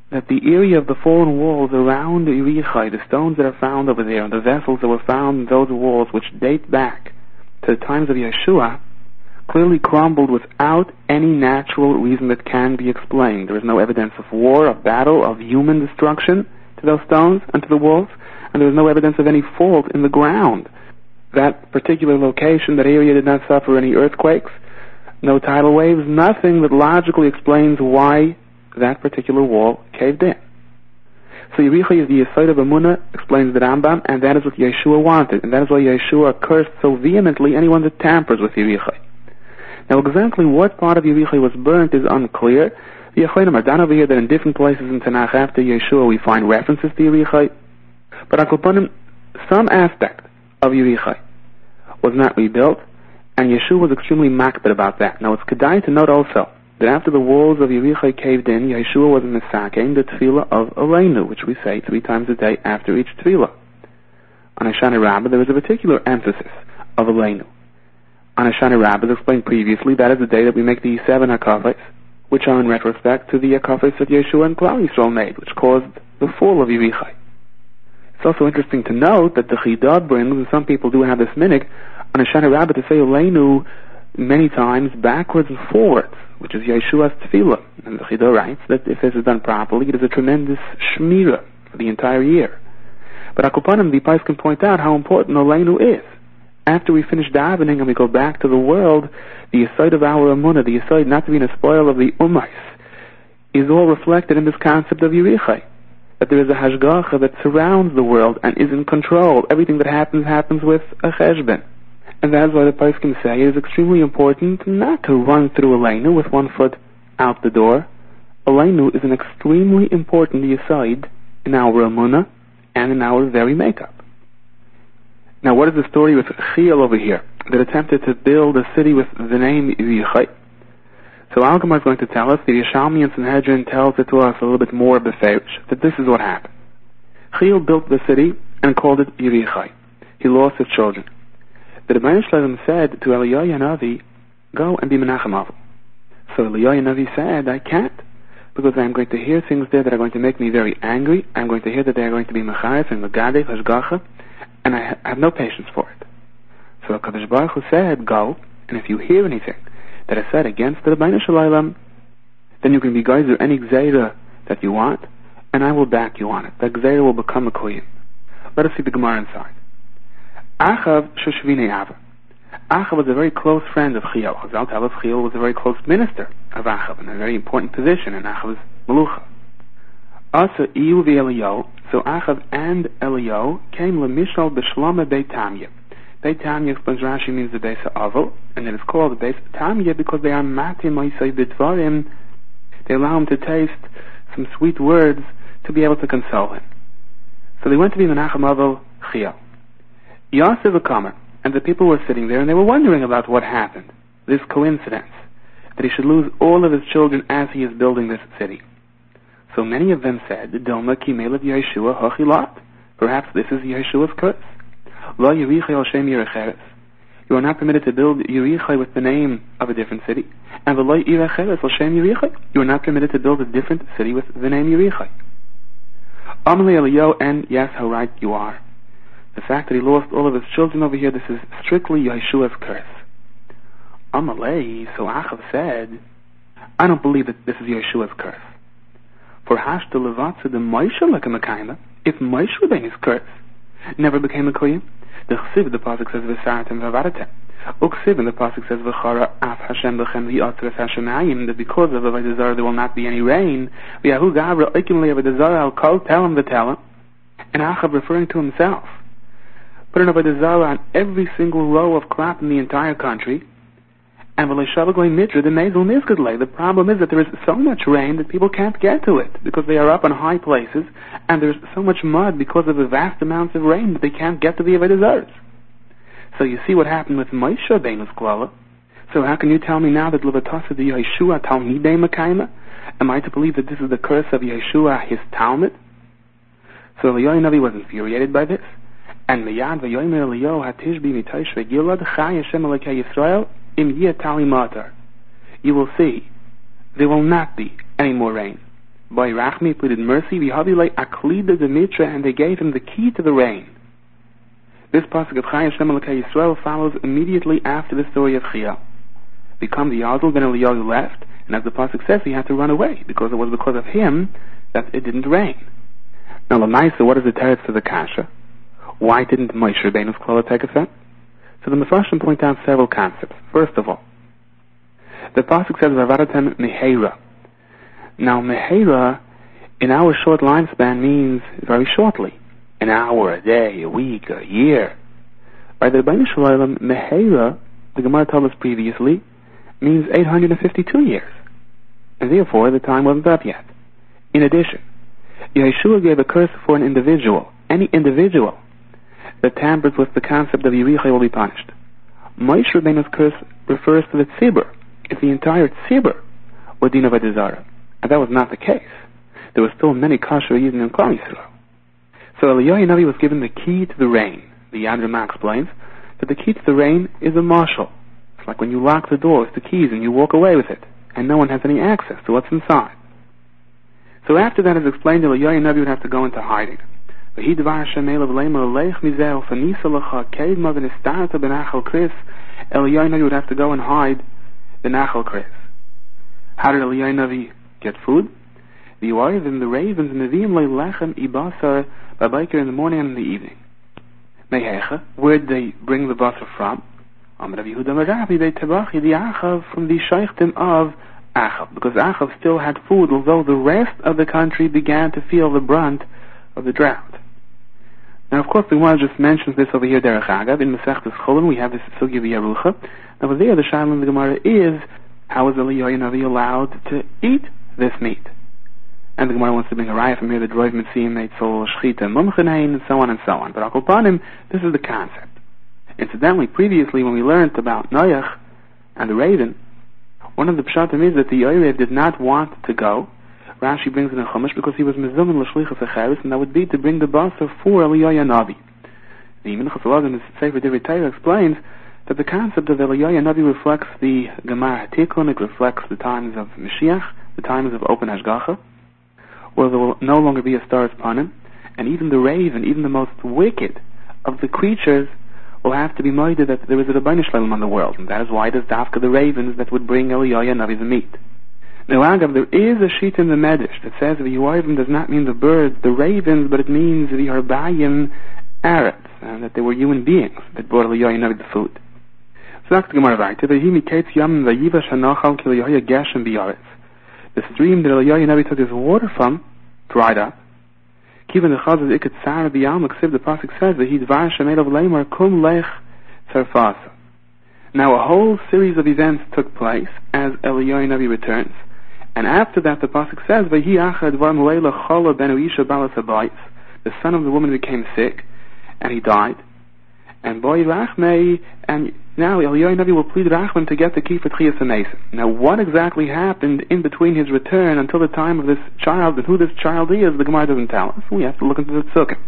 that the area of the fallen walls around Yerichai, the stones that are found over there, and the vessels that were found in those walls, which date back to the times of Yeshua, clearly crumbled without any natural reason that can be explained. There is no evidence of war, of battle, of human destruction to those stones and to the walls, and there is no evidence of any fault in the ground. That particular location, that area did not suffer any earthquakes, no tidal waves, nothing that logically explains why that particular wall caved in. So Yerichai is the Yesod of Emunah, explains the Rambam, and that is what Yeshua wanted, and that is why Yeshua cursed so vehemently anyone that tampers with Yerichai. Now exactly what part of Yerichai was burnt is unclear. The Yechonim are done over here that in different places in Tanakh after Yeshua we find references to Yerichai, but Akoponim, some aspect of Yerichai was not rebuilt, and Yeshua was extremely makbid about that. Now it's kedai to note also that after the walls of Yerichai caved in, Yeshua was misakein the tefillah of Aleinu, which we say 3 times a day after each tefillah. On Hoshana Rabbah there was a particular emphasis of Aleinu. On Hoshana Rabbah, as explained previously, that is the day that we make the 7 hakafos, which are in retrospect to the hakafos that Yeshua and Klal Yisrael made, which caused the fall of Yerichai. It's also interesting to note that the Chidah brings, and some people do have this minhag, on Hoshana Rabbah to say Aleinu many times backwards and forwards, which is Yeshua's tefillah. And the Chidah writes that if this is done properly, it is a tremendous shmirah for the entire year. But Akopanim, the Pais can point out how important Aleinu is. After we finish davening and we go back to the world, the Yesod of our Emunah, the Yesod not to be in a spoil of the Ummais, is all reflected in this concept of Yerichai. That there is a hashgacha that surrounds the world and is in control. Everything that happens with a cheshbon. And that is why the Pais can say it is extremely important not to run through Aleinu with 1 foot out the door. Aleinu is an extremely important Yesod in our Emunah and in our very makeup. Now what is the story with Chiel over here that attempted to build a city with the name Yerichai? So Al-Gamar is going to tell us, the Yerushalmi and Sanhedrin tells it to us a little bit more beferish, that this is what happened. Chiel built the city and called it Yerichai. He lost his children. The Rebbeinu Shalom said to Eliyahu Navi, go and be Menachem Avil. So Eliyahu Navi said, I can't, because I'm going to hear things there that are going to make me very angry. I'm going to hear that they are going to be Mechayef and Megadeh, Hashgacha, and I have no patience for it. So HaKadosh Baruch Hu said, go, and if you hear anything that is said against the Rebbeinu Shalom, then you can be geyser any gzeira that you want, and I will back you on it. That gzeira will become a koyim. Let us see the Gemara inside. Achav Shoshvine Ava. Achav was a very close friend of Chiel. Chazal tell us Chiel was a very close minister of Achav, in a very important position in Achav's Melucha. Asa Iyu v'Eliyahu, so Achav and Eliyahu came lemishal b'shlama Beit Tamya. Beit Tamya, explains Rashi, means the Beis Avil, and it is called the Beis Tamya because they are matim oisei b'dvarim. They allow him to taste some sweet words to be able to console him. So they went to be Menachem Avil Chiel. Yosef Akamer, and the people were sitting there and they were wondering about what happened, this coincidence, that he should lose all of his children as he is building this city. So many of them said, Dilma Kimelad Yeshua Hochilat, perhaps this is Yeshua's curse. Lo Yerichai al Shem Yerecheres. You are not permitted to build Yerichai with the name of a different city, and V'lo Yerecheres al Shem Yerichai. You are not permitted to build a different city with the name Yerichai. Amalei Eliyahu, and yes, how right you are. The fact that he lost all of his children over here, this is strictly Yeshua's curse. Amalei, so Achav said, I don't believe that this is Yeshua's curse. For Hashta Levatza the Moshe Lekemakaima, if Moshe Rabbeinu's curse never became a koyim, the Chsiv, the pasuk says V'saratem V'avaratem. Uksiv, and the pasuk says V'chara Af Hashem Bechem V'yatzres Hashemayim, that because of Avodah Zarah there will not be any rain. V'yahu Gavra Oikim Le'Avodah Zarah Al Kol, tell him the tell him. And Achav referring to himself. Put an Avodah Zarah on every single row of crop in the entire country, and the problem is that there is so much rain that people can't get to it because they are up on high places, and there's so much mud because of the vast amounts of rain that they can't get to the Avodah Zarah. So you see what happened with Moshe Rabbeinu's klala. So how can you tell me now that Levatasa the Yeshua Talmidei Makaima? Am I to believe that this is the curse of Yeshua, his Talmud? So Eliyahu Navi was infuriated by this, and Miyad v'yomer Eliyahu hatishbi mitosh v'gilad chai Hashem Elokei Yisrael. You will see, there will not be any more rain. By Rachmi pleaded mercy, V'havilei Aklida de Mitra, and they gave him the key to the rain. This pasuk of Chai Hashem Elokei Yisrael follows immediately after the story of Chiel. Become the Yazel, Ben Eliyahu left, and as the pasuk says, he had to run away, because it was because of him that it didn't rain. Now, Lamaisa, what is the teretz to the kasha? Why didn't Moshe Rabbeinu's klala take effect? So the Mefarshim point out several concepts. First of all, the pasuk says, Vavadatem Meheira. Now, Meheira, in our short lifespan, means very shortly. An hour, a day, a week, a year. By the Rebbeinu Shalom, Meheira, the Gemara told us previously, means 852 years. And therefore, the time wasn't up yet. In addition, Yeshua gave a curse for an individual, any individual, that tampers with the concept of Yerichai will be punished. Moshe Rabbeinu's curse refers to the tzibur. If the entire tzibur were din of a desire, and that was not the case, there were still many kosher Yidden in Klal Yisrael. So Eliyahu Navi was given the key to the rain. The Yad Ramah explains that the key to the rain is a marshal. It's like when you lock the door with the keys and you walk away with it, and no one has any access to what's inside. So after that is explained, Eliyahu Navi would have to go into hiding. Eliyahu Navi would have to go and hide the Nachal Kris. How did Eliyahu Navi get food? The Uarivim, the ravens, and the Vim lechem ibasar babayker in the morning and in the evening. Mehecha, where did they bring the basar from? Amar Rav Yehuda Marabi, they tabachi the Achav from the sheikhtim of Achav, because Achav still had food, although the rest of the country began to feel the brunt of the drought. Now, of course, the Gemara just mentions this over here, Derech Agav, in Masechtas Chulin, we have this Sugya V'Yarucha. Now, over there, the Shaila in the Gemara is, how is Eliyahu Navi allowed to eat this meat? And the Gemara wants to bring a raya from here, the Droiv Mitzim, Eitzol, Shchita, Mumchenein, and so on and so on. But Akol Panim, this is the concept. Incidentally, previously, when we learned about Noach and the raven, one of the pshatim is that the Yorev did not want to go. Rashi brings in a Chumash because he was Mizumin L'Shlichas Acheres, and that would be to bring the basar for Eliyahu Navi. The Minchas Elazar in the Sefer Divrei Torah explains that the concept of Eliyahu Navi reflects the Gemara Tikun, it reflects the times of Mashiach, the times of open Hashgacha, where there will no longer be a star upon him, and even the raven, even the most wicked of the creatures, will have to be moided that there is a Rebbeinu Shalom on the world, and that is why it is Dafka the ravens that would bring Eliyahu Navi the meat. Now, Agav, there is a sheet in the Medrash that says the Yuayim does not mean the birds, the ravens, but it means the Harbayim Arabs, and that they were human beings that brought Eliyahu Navi the food. So that's the Gemara weiter. The stream that Eliyahu Navi took his water from dried up. Kivan the Chazal Ikat Sar B'Yam Ksiv, the pasuk says that he dvar Shemel of Leimar Kum Lech Sarfasa. Now a whole series of events took place as Eliyahu Navi returns, and after that the pasuk says V'hi Achad Var Muleila Chola Benu Isha Balas Habayis. The son of the woman became sick, and he died. And boy Rachmei, and now Eliyahu Navi will plead Rachman to get the key for Tchias HaMesim. Now what exactly happened in between his return until the time of this child, and who this child is, the Gemara doesn't tell us. We have to look into the Tzukkim.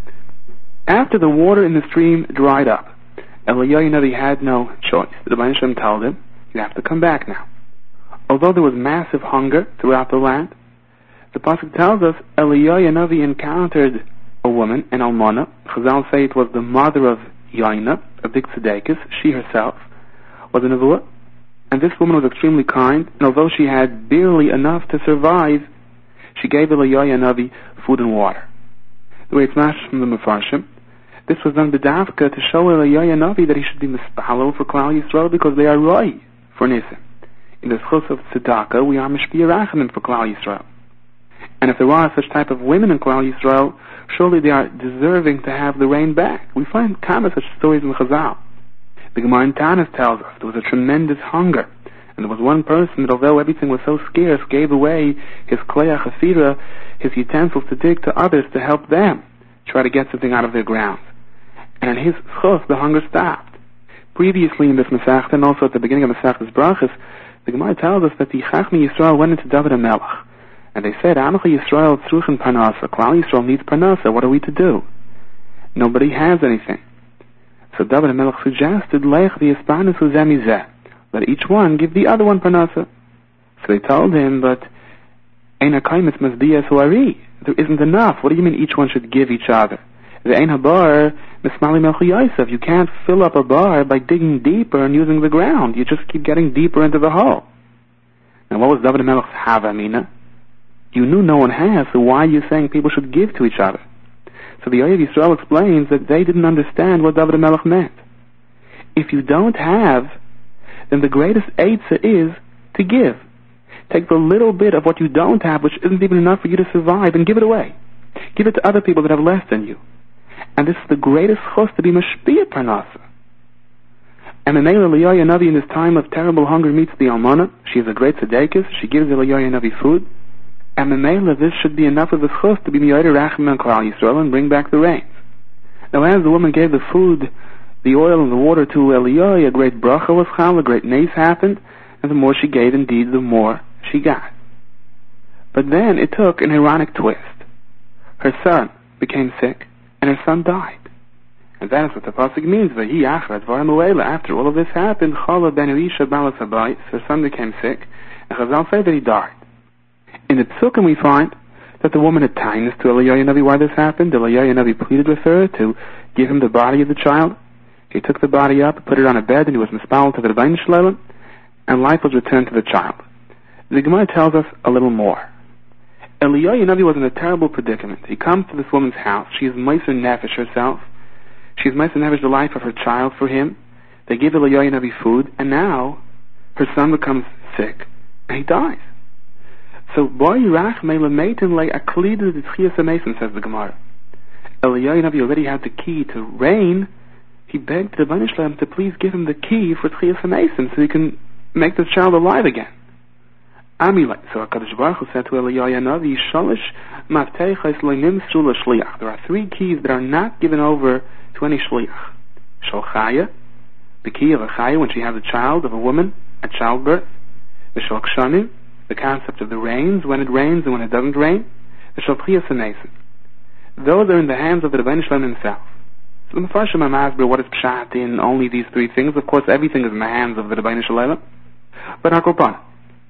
After the water in the stream dried up, Eliyahu Navi had no choice. The Rebbeinu Shalom told him, you have to come back now. Although there was massive hunger throughout the land, the pasuk tells us Eliyahu Navi encountered a woman, an almana. Chazal say it was the mother of Yaina, a big tzedekis. She herself was a nevuah, and this woman was extremely kind, and although she had barely enough to survive, she gave Eliyahu Navi food and water. The way it's mashed from the Mefarshim, this was done b'davka to show Eliyahu Navi that he should be mispalo for Klal Yisrael because they are roi for Nisim. In the schus of tzedakah, we are mishpia rachamim for Klal Yisrael. And if there are such type of women in Klal Yisrael, surely they are deserving to have the rain back. We find countless such stories in Chazal. The Gemara in Tanis tells us there was a tremendous hunger, and there was one person that, although everything was so scarce, gave away his kleach hafira, his utensils to dig to others to help them try to get something out of their ground. And in his schus, the hunger stopped. Previously in this Masechta, and also at the beginning of Masechta's Brachas, the Gemara tells us that the Chachmei Yisrael went into David HaMelech, and they said, Anocha Yisrael tzruchen parnasa. Klal Yisrael needs parnasa. What are we to do? Nobody has anything. So David HaMelech suggested, Lech v'yisparnasu zeh mizeh. Let each one give the other one parnasa. So they told him, but Ein HaKaimitz Masdiyas Huari. There isn't enough. What do you mean each one should give each other? The Ein HaBar Mismali Melchi Yosef. You can't fill up a bar by digging deeper and using the ground. You just keep getting deeper into the hole. Now what was David HaMelech's Havamina? You knew no one has, so why are you saying people should give to each other? So the Oyev Yisrael explains that they didn't understand what David HaMelech meant. If you don't have, then the greatest eitzah is to give. Take the little bit of what you don't have, which isn't even enough for you to survive, and give it away. Give it to other people that have less than you. And this is the greatest chus to be mashpiyah parnasa. And Menela Eliyahu Navi in this time of terrible hunger meets the almana. She is a great tzedekis. She gives Eliyahu Navi food. And Menela, this should be enough of the chus to be miyoder rachim and Klal Yisrael and bring back the rains. Now as the woman gave the food, the oil and the water to Eliyahu, a great bracha was chal, a great nace happened, and the more she gave, indeed, the more she got. But then it took an ironic twist. Her son became sick, and her son died. And that is what the pasuk means. After all of this happened, Chala ben Elisha balas habayis, her son became sick, and Chazal say that he died. In the Psukim we find that the woman had kindness to Eliyahu Navi why this happened. Eliyahu Navi pleaded with her to give him the body of the child. He took the body up, put it on a bed, and he was mispaled to the Rebbeinu Shalom, and life was returned to the child. The Gemara tells us a little more. Eliyahu Navi was in a terrible predicament. He comes to this woman's house. She is Meiser Nefesh herself. She is Meiser Nefesh the life of her child for him. They give Eliyahu Navi food, and now her son becomes sick, and he dies. So, Bar Yirach Meila Meitin Le Aklidu D'Tchias HaMesim, says the Gemara. Eliyahu Navi already had the key to rain. He begged the Rebbeinu Shalom to please give him the key for D'Tchias HaMesim so he can make this child alive again. Amilai. So HaKadosh Baruch Hu said to Eliyahu Navi, Shalish Mafteichos Lo Nimtzu L'Shliach. There are three keys that are not given over to any Shliach. Shal Chaya, the key of a Chaya when she has a child, of a woman at childbirth. V'Shal Kshanim, the concept of the rains, when it rains and when it doesn't rain. V'Shal D'Tchias HaMesim. Those are in the hands of the Rebbeinu Shalom himself. So the Mefarshim Masber, what is Pshat in only these three things? Of course, everything is in the hands of the Rebbeinu Shalom. But Hakopan,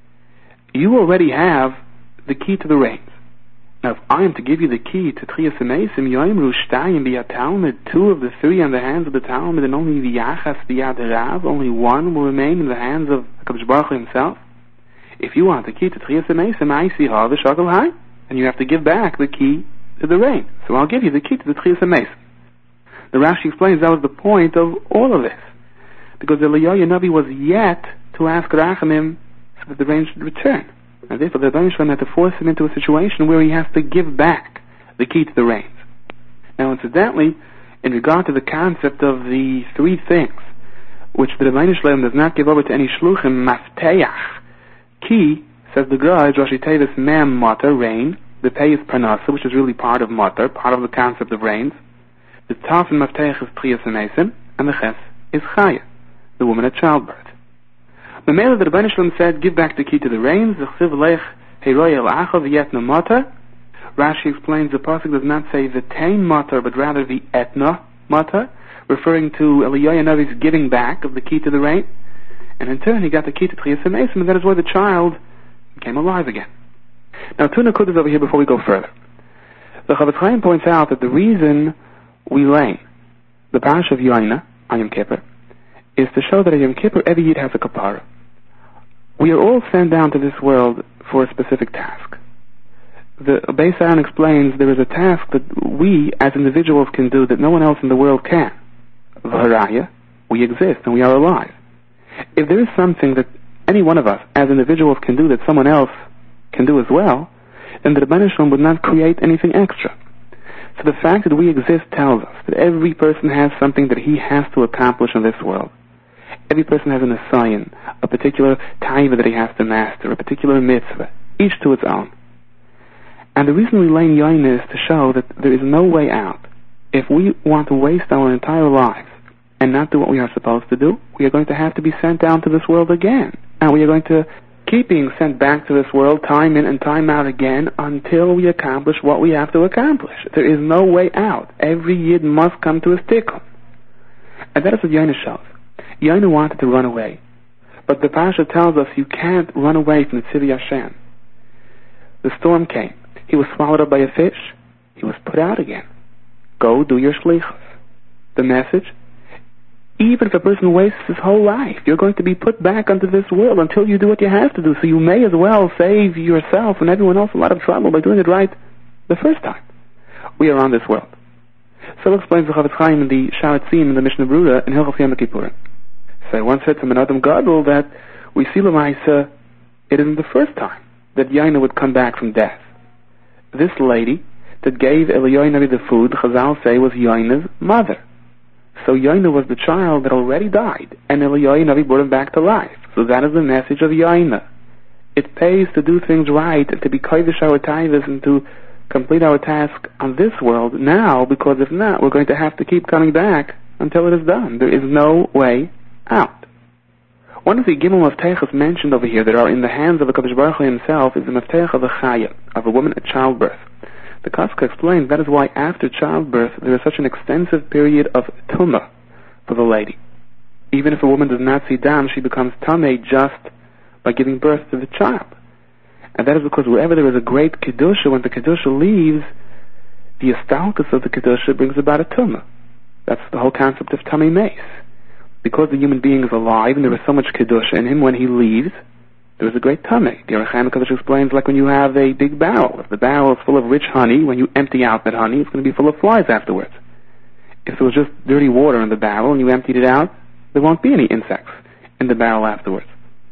you already have the key to the rains. Now, if I am to give you the key to D'Tchias HaMesim, Yoimru Shtayim B'Yad Talmud, two of the three in the hands of the Talmud, and only V'Yachas B'Yad Rav, only one will remain in the hands of HaKadosh Baruch Hu himself. If you want the key to D'Tchias HaMesim, I see Ha V'Shakal Hai, and you have to give back the key to the rain. So I'll give you the key to the D'Tchias HaMesim. The Rashi explains that was the point of all of this, because Eliyahu Navi was yet to ask Rachamim so that the rain should return. And therefore the Rebbeinu Shalom had to force him into a situation where he has to give back the key to the rains. Now incidentally, in regard to the concept of the three things, which the Rebbeinu Shalom does not give over to any shluchim, mafteach, key, says the Gra, is Rashi Tevis mem matar, rain, the pei is parnasa, which is really part of matar, part of the concept of rains. The taf and mafteach is D'Tchias HaMesim, and the ches is chaya, the woman at childbirth. The male of the Rebbeinu Shalom said, give back the key to the rains. Rashi explains the pasuk does not say the tain matar, but rather the etna matar, referring to Eliyahu Navi's giving back of the key to the rain. And in turn, he got the key to D'Tchias HaMesim, and that is why the child became alive again. Now, two nakudas over here before we go further. The Chavetz Chaim points out that the reason we lay the Parsha of Yoina on Yom Kippur is to show that at Yom Kippur every Yid has a kapara. We are all sent down to this world for a specific task. The Beis Aaron explains there is a task that we as individuals can do that no one else in the world can. V'haraya, we exist and we are alive. If there is something that any one of us as individuals can do that someone else can do as well, then the Rebbeinu Shalom would not create anything extra. So the fact that we exist tells us that every person has something that he has to accomplish in this world. Every person has an assignment, a particular taiva that he has to master, a particular mitzvah, each to its own. And the reason we lay yain is to show that there is no way out. If we want to waste our entire lives and not do what we are supposed to do, we are going to have to be sent down to this world again. And we are going to keep being sent back to this world time in and time out again until we accomplish what we have to accomplish. There is no way out. Every Yid must come to his tikkun. And that is what Yaina shows. Yaina wanted to run away. But the Parsha tells us you can't run away from the Tzivui Hashem. The storm came. He was swallowed up by a fish. He was put out again. Go do your shlichus. The message, even if a person wastes his whole life, you're going to be put back onto this world until you do what you have to do. So you may as well save yourself and everyone else a lot of trouble by doing it right the first time. We are on this world. So explains the Chavetz Chaim in the Sharatzim in the Mishnah Brura in Hilchos Yom Kippurim. So I once said to an Adam Gadol that we see Lamaisa, it isn't the first time that Yaina would come back from death. This lady that gave Eliyahu Navi the food, Chazal say, was Yaina's mother. So Yaina was the child that already died, and Eliyahu Navi brought him back to life. So that is the message of Yaina. It pays to do things right and to be kodesh our taivas and to complete our task on this world now, because if not, we're going to have to keep coming back until it is done. There is no way out. One of the Gimel Meftechos mentioned over here that are in the hands of the Kadosh Baruch Hu himself is the Meftech of a Chaya, of a woman at childbirth. The Koska explains that is why after childbirth there is such an extensive period of tumah for the lady. Even if a woman does not see dam, she becomes tameh just by giving birth to the child. And that is because wherever there is a great kedusha, when the kedusha leaves, the astalkus of the kedusha brings about a tumah. That's the whole concept of tamei meis. Because the human being is alive and there is so much kedusha in him, when he leaves, there is a great tamei. The Aruch HaKadosh explains like when you have a big barrel. If the barrel is full of rich honey, when you empty out that honey, it's going to be full of flies afterwards. If there was just dirty water in the barrel and you emptied it out, there won't be any insects in the barrel afterwards.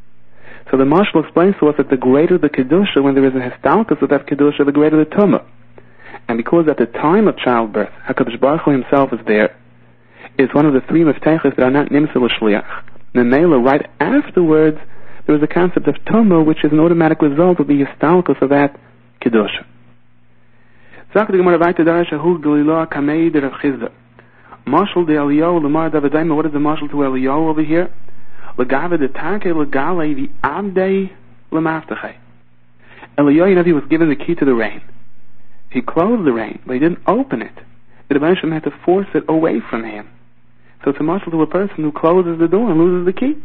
So the Marshal explains to us that the greater the kedusha, when there is a histalkus of that kedusha, the greater the tumah. And because at the time of childbirth, HaKadosh Baruch Hu himself is there, is one of the three meftechos that are not nimsa l'shliach. Memela, right afterwards, there is a concept of tumah, which is an automatic result of the histalkus of that kedusha. Sagt the Gemara weiter, Shahu Galilah Kamei de Rav Chizda. Marshal de Eliyahu Lamar Davidayma. What is the marshal to Eliyahu over here? Legave de Take Legale the Abdei Lamaftachei. Eliyahu Navi was given the key to the rain. He closed the rain, but he didn't open it. The Rebbeinu Shalom had to force it away from him. So it's a marshal to a person who closes the door and loses the key.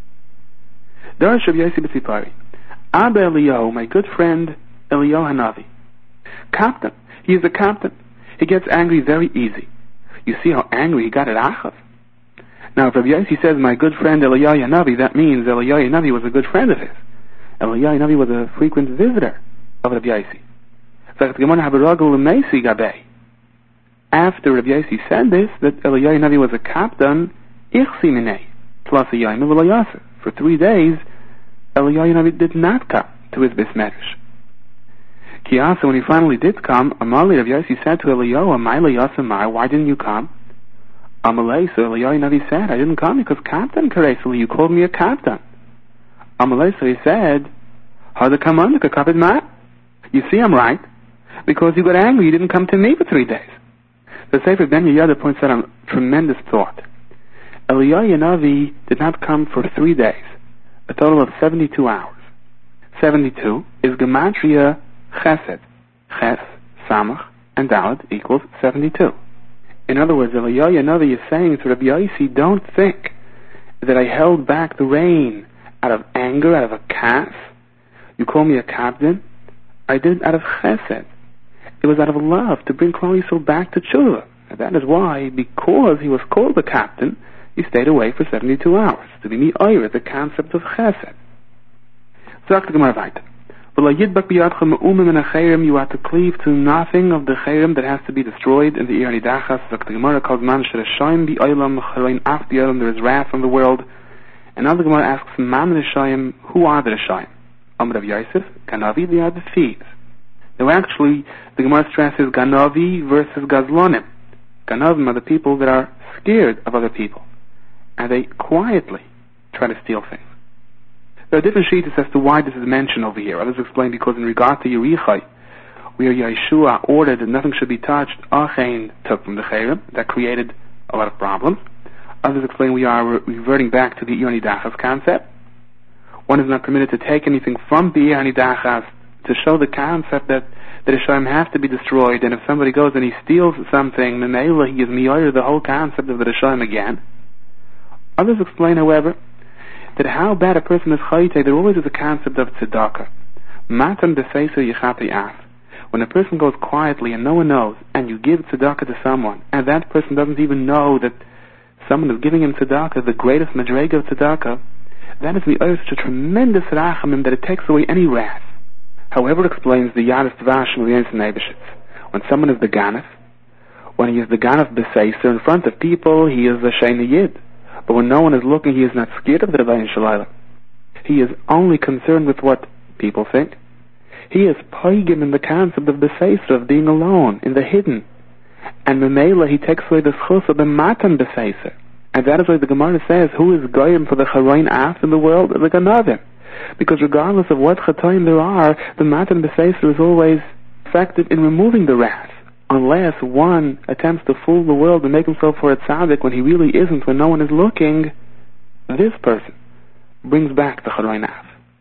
Darash Rabbi Yossi B'Tzipari. Abba Eliyahu, my good friend Eliyahu Hanavi. Captain. He is a captain. He gets angry very easy. You see how angry he got at Achav. Now, if Rabbi Yossi says, my good friend Eliyahu Hanavi, that means Eliyahu Hanavi was a good friend of his. Eliyahu Hanavi was a frequent visitor of Rabbi Yossi. After Rabbi Yossi said this, that Eliyahu Hanavi was a captain, for 3 days, Eliyahu Hanavi did not come to his Bais Medrash. Kiyasa, when he finally did come, Amali Rabbi Yossi said to Eliyahu, why didn't you come? Amalei, so Eliyahu Navi said, I didn't come because Captain Karesali, you called me a captain. Amalei, so he said, how to come on the Kakapid Mat? You see, I'm right. Because you got angry, you didn't come to me for 3 days. The Sefer Ben Yehuda points out a tremendous thought. Eliyahu Navi did not come for 3 days, a total of 72 hours. 72 is Gematria Chesed. Ches, Samach, and Dalet equals 72. In other words, Eliyahu Navi is saying to Rabbi Yossi, don't think that I held back the rain out of anger, out of a kas. You call me a captain. I did it out of chesed. It was out of love to bring Klal Yisrael back to tshuva. And that is why, because he was called the captain, he stayed away for 72 hours, to be mi'oyer, the concept of chesed. Sagt the Gemara weiter. You are to cleave to nothing of the chayrim that has to be destroyed in the Ir Nidachas. The Gemara calls man shereshayim bi'olam chayrim af bi'olam. There is wrath in the world. And now the Gemara asks, man reshayim, who are the reshayim? Amr of Yosef, Ganavi, they are the thieves. Now actually, the Gemara stresses Ganavi versus Gazlonim. Ganavim are the people that are scared of other people, and they quietly try to steal things. There are different sheets as to why this is mentioned over here. Others explain because in regard to Yerichai, where Yeshua ordered that nothing should be touched, Achein took from the Chayrim. That created a lot of problems. Others explain we are reverting back to the Ir Nidachas concept. One is not permitted to take anything from the Ir Nidachas to show the concept that the Rishayim have to be destroyed, and if somebody goes and he steals something, then he is mi'oyer the whole concept of the Rishayim again. Others explain, however, that how bad a person is chayte, there always is a concept of tzedakah. Matan b'seisa yichati af. When a person goes quietly and no one knows, and you give tzedakah to someone, and that person doesn't even know that someone is giving him tzedakah, the greatest madrega of tzedakah, that is such a tremendous rachamim that it takes away any wrath. However, explains the Yaris Tvashim of the Yonson Eibeshitz, when someone is the ganef, when he is the ganef b'seisa in front of people, he is a shayna yid. But when no one is looking, he is not scared of the Rebbeinu Shalayla. He is only concerned with what people think. He is paigim in the concept of b'seisa, of being alone, in the hidden. And Memela, he takes away the schus of the matan b'seisa. And that is why the Gemara says, who is goyim for the charoin af in the world? The ganavim. Because regardless of what chatoim there are, the matan b'seisa is always effective in removing the wrath. Unless one attempts to fool the world and make himself for a tzaddik when he really isn't, when no one is looking, this person brings back the charoin af.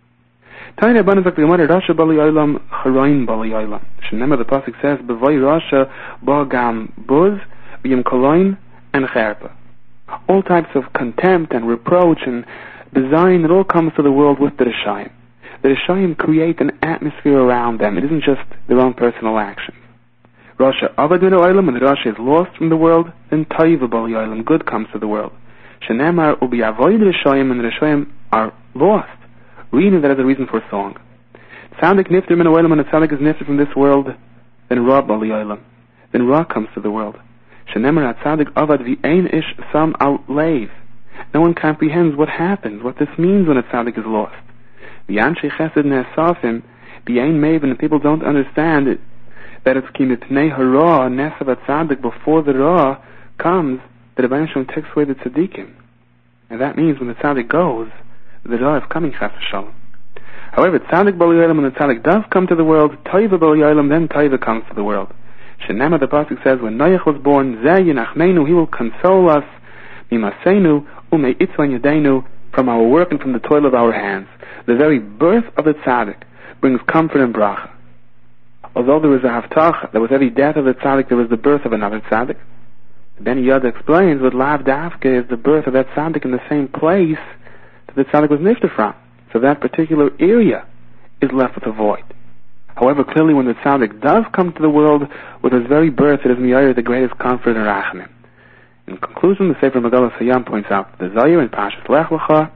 Tanya Abana sagt the Gemara, Rasha bali olam, charoin bali olam. Shenemar, the pasuk says, B'voi Rasha ba'gam buz, b'yim koloin, and cherpa. All types of contempt and reproach and design, it all comes to the world with the Rishayim. The Rishayim create an atmosphere around them. It isn't just their own personal actions. Rasha avad min olam, when the Rasha is lost from the world, then taiva bali olam, good comes to the world. Shenemar ubi avoid Rishayim, and the Rishayim are lost. Reading that as a reason for a song. Tzadik nifter min olam, and the tzadik is nifter from this world, then ra bali olam. Then ra comes to the world. Shenemar atzadik avad v'ein ish sam al leiv. No one comprehends what happens, what this means when a tzadik is lost. V'yanshei chesed ne'asafim, v'ein maven, and people don't understand it, that it's kinitnei hara, nesav atzadik, before the ra comes, the Rebbeinu Shalom takes away the tzaddikim. And that means when the tzaddik goes, the ra is coming, chas v'shalom. However, tzaddik bali olam, when the tzaddik does come to the world, taiva bali olam, then taiva comes to the world. Shenema, the pasuk says, when Noach was born, Zeh yinachneinu, he will console us, mimaseinu, umei itzvan yadeinu, from our work and from the toil of our hands. The very birth of the tzaddik brings comfort and bracha. Although there is a haftach, that with every death of the tzaddik there is the birth of another tzaddik, Ben Yada explains what Lav Dafka is the birth of that tzaddik in the same place that the tzaddik was nifter from. So that particular area is left with a void. However, clearly when the tzaddik does come to the world, with his very birth, it is miyayir the greatest comfort and rachamim. In conclusion, the Sefer Megalas Hayam points out the Zayir in Pashas Lech Lecha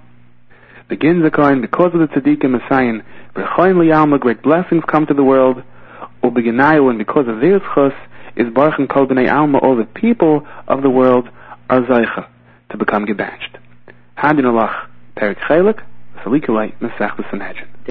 begins the coin because of the tzaddikim Messiah, B'choim liyalma, great blessings come to the world, U'beginayu, and because of their schus, is Baruch Kol B'nei Alma, all the people of the world are Zaycha, to become gebashed. Hadin Alach, Perik Chelik, Salikulei, Mesech B'Sanhedrin.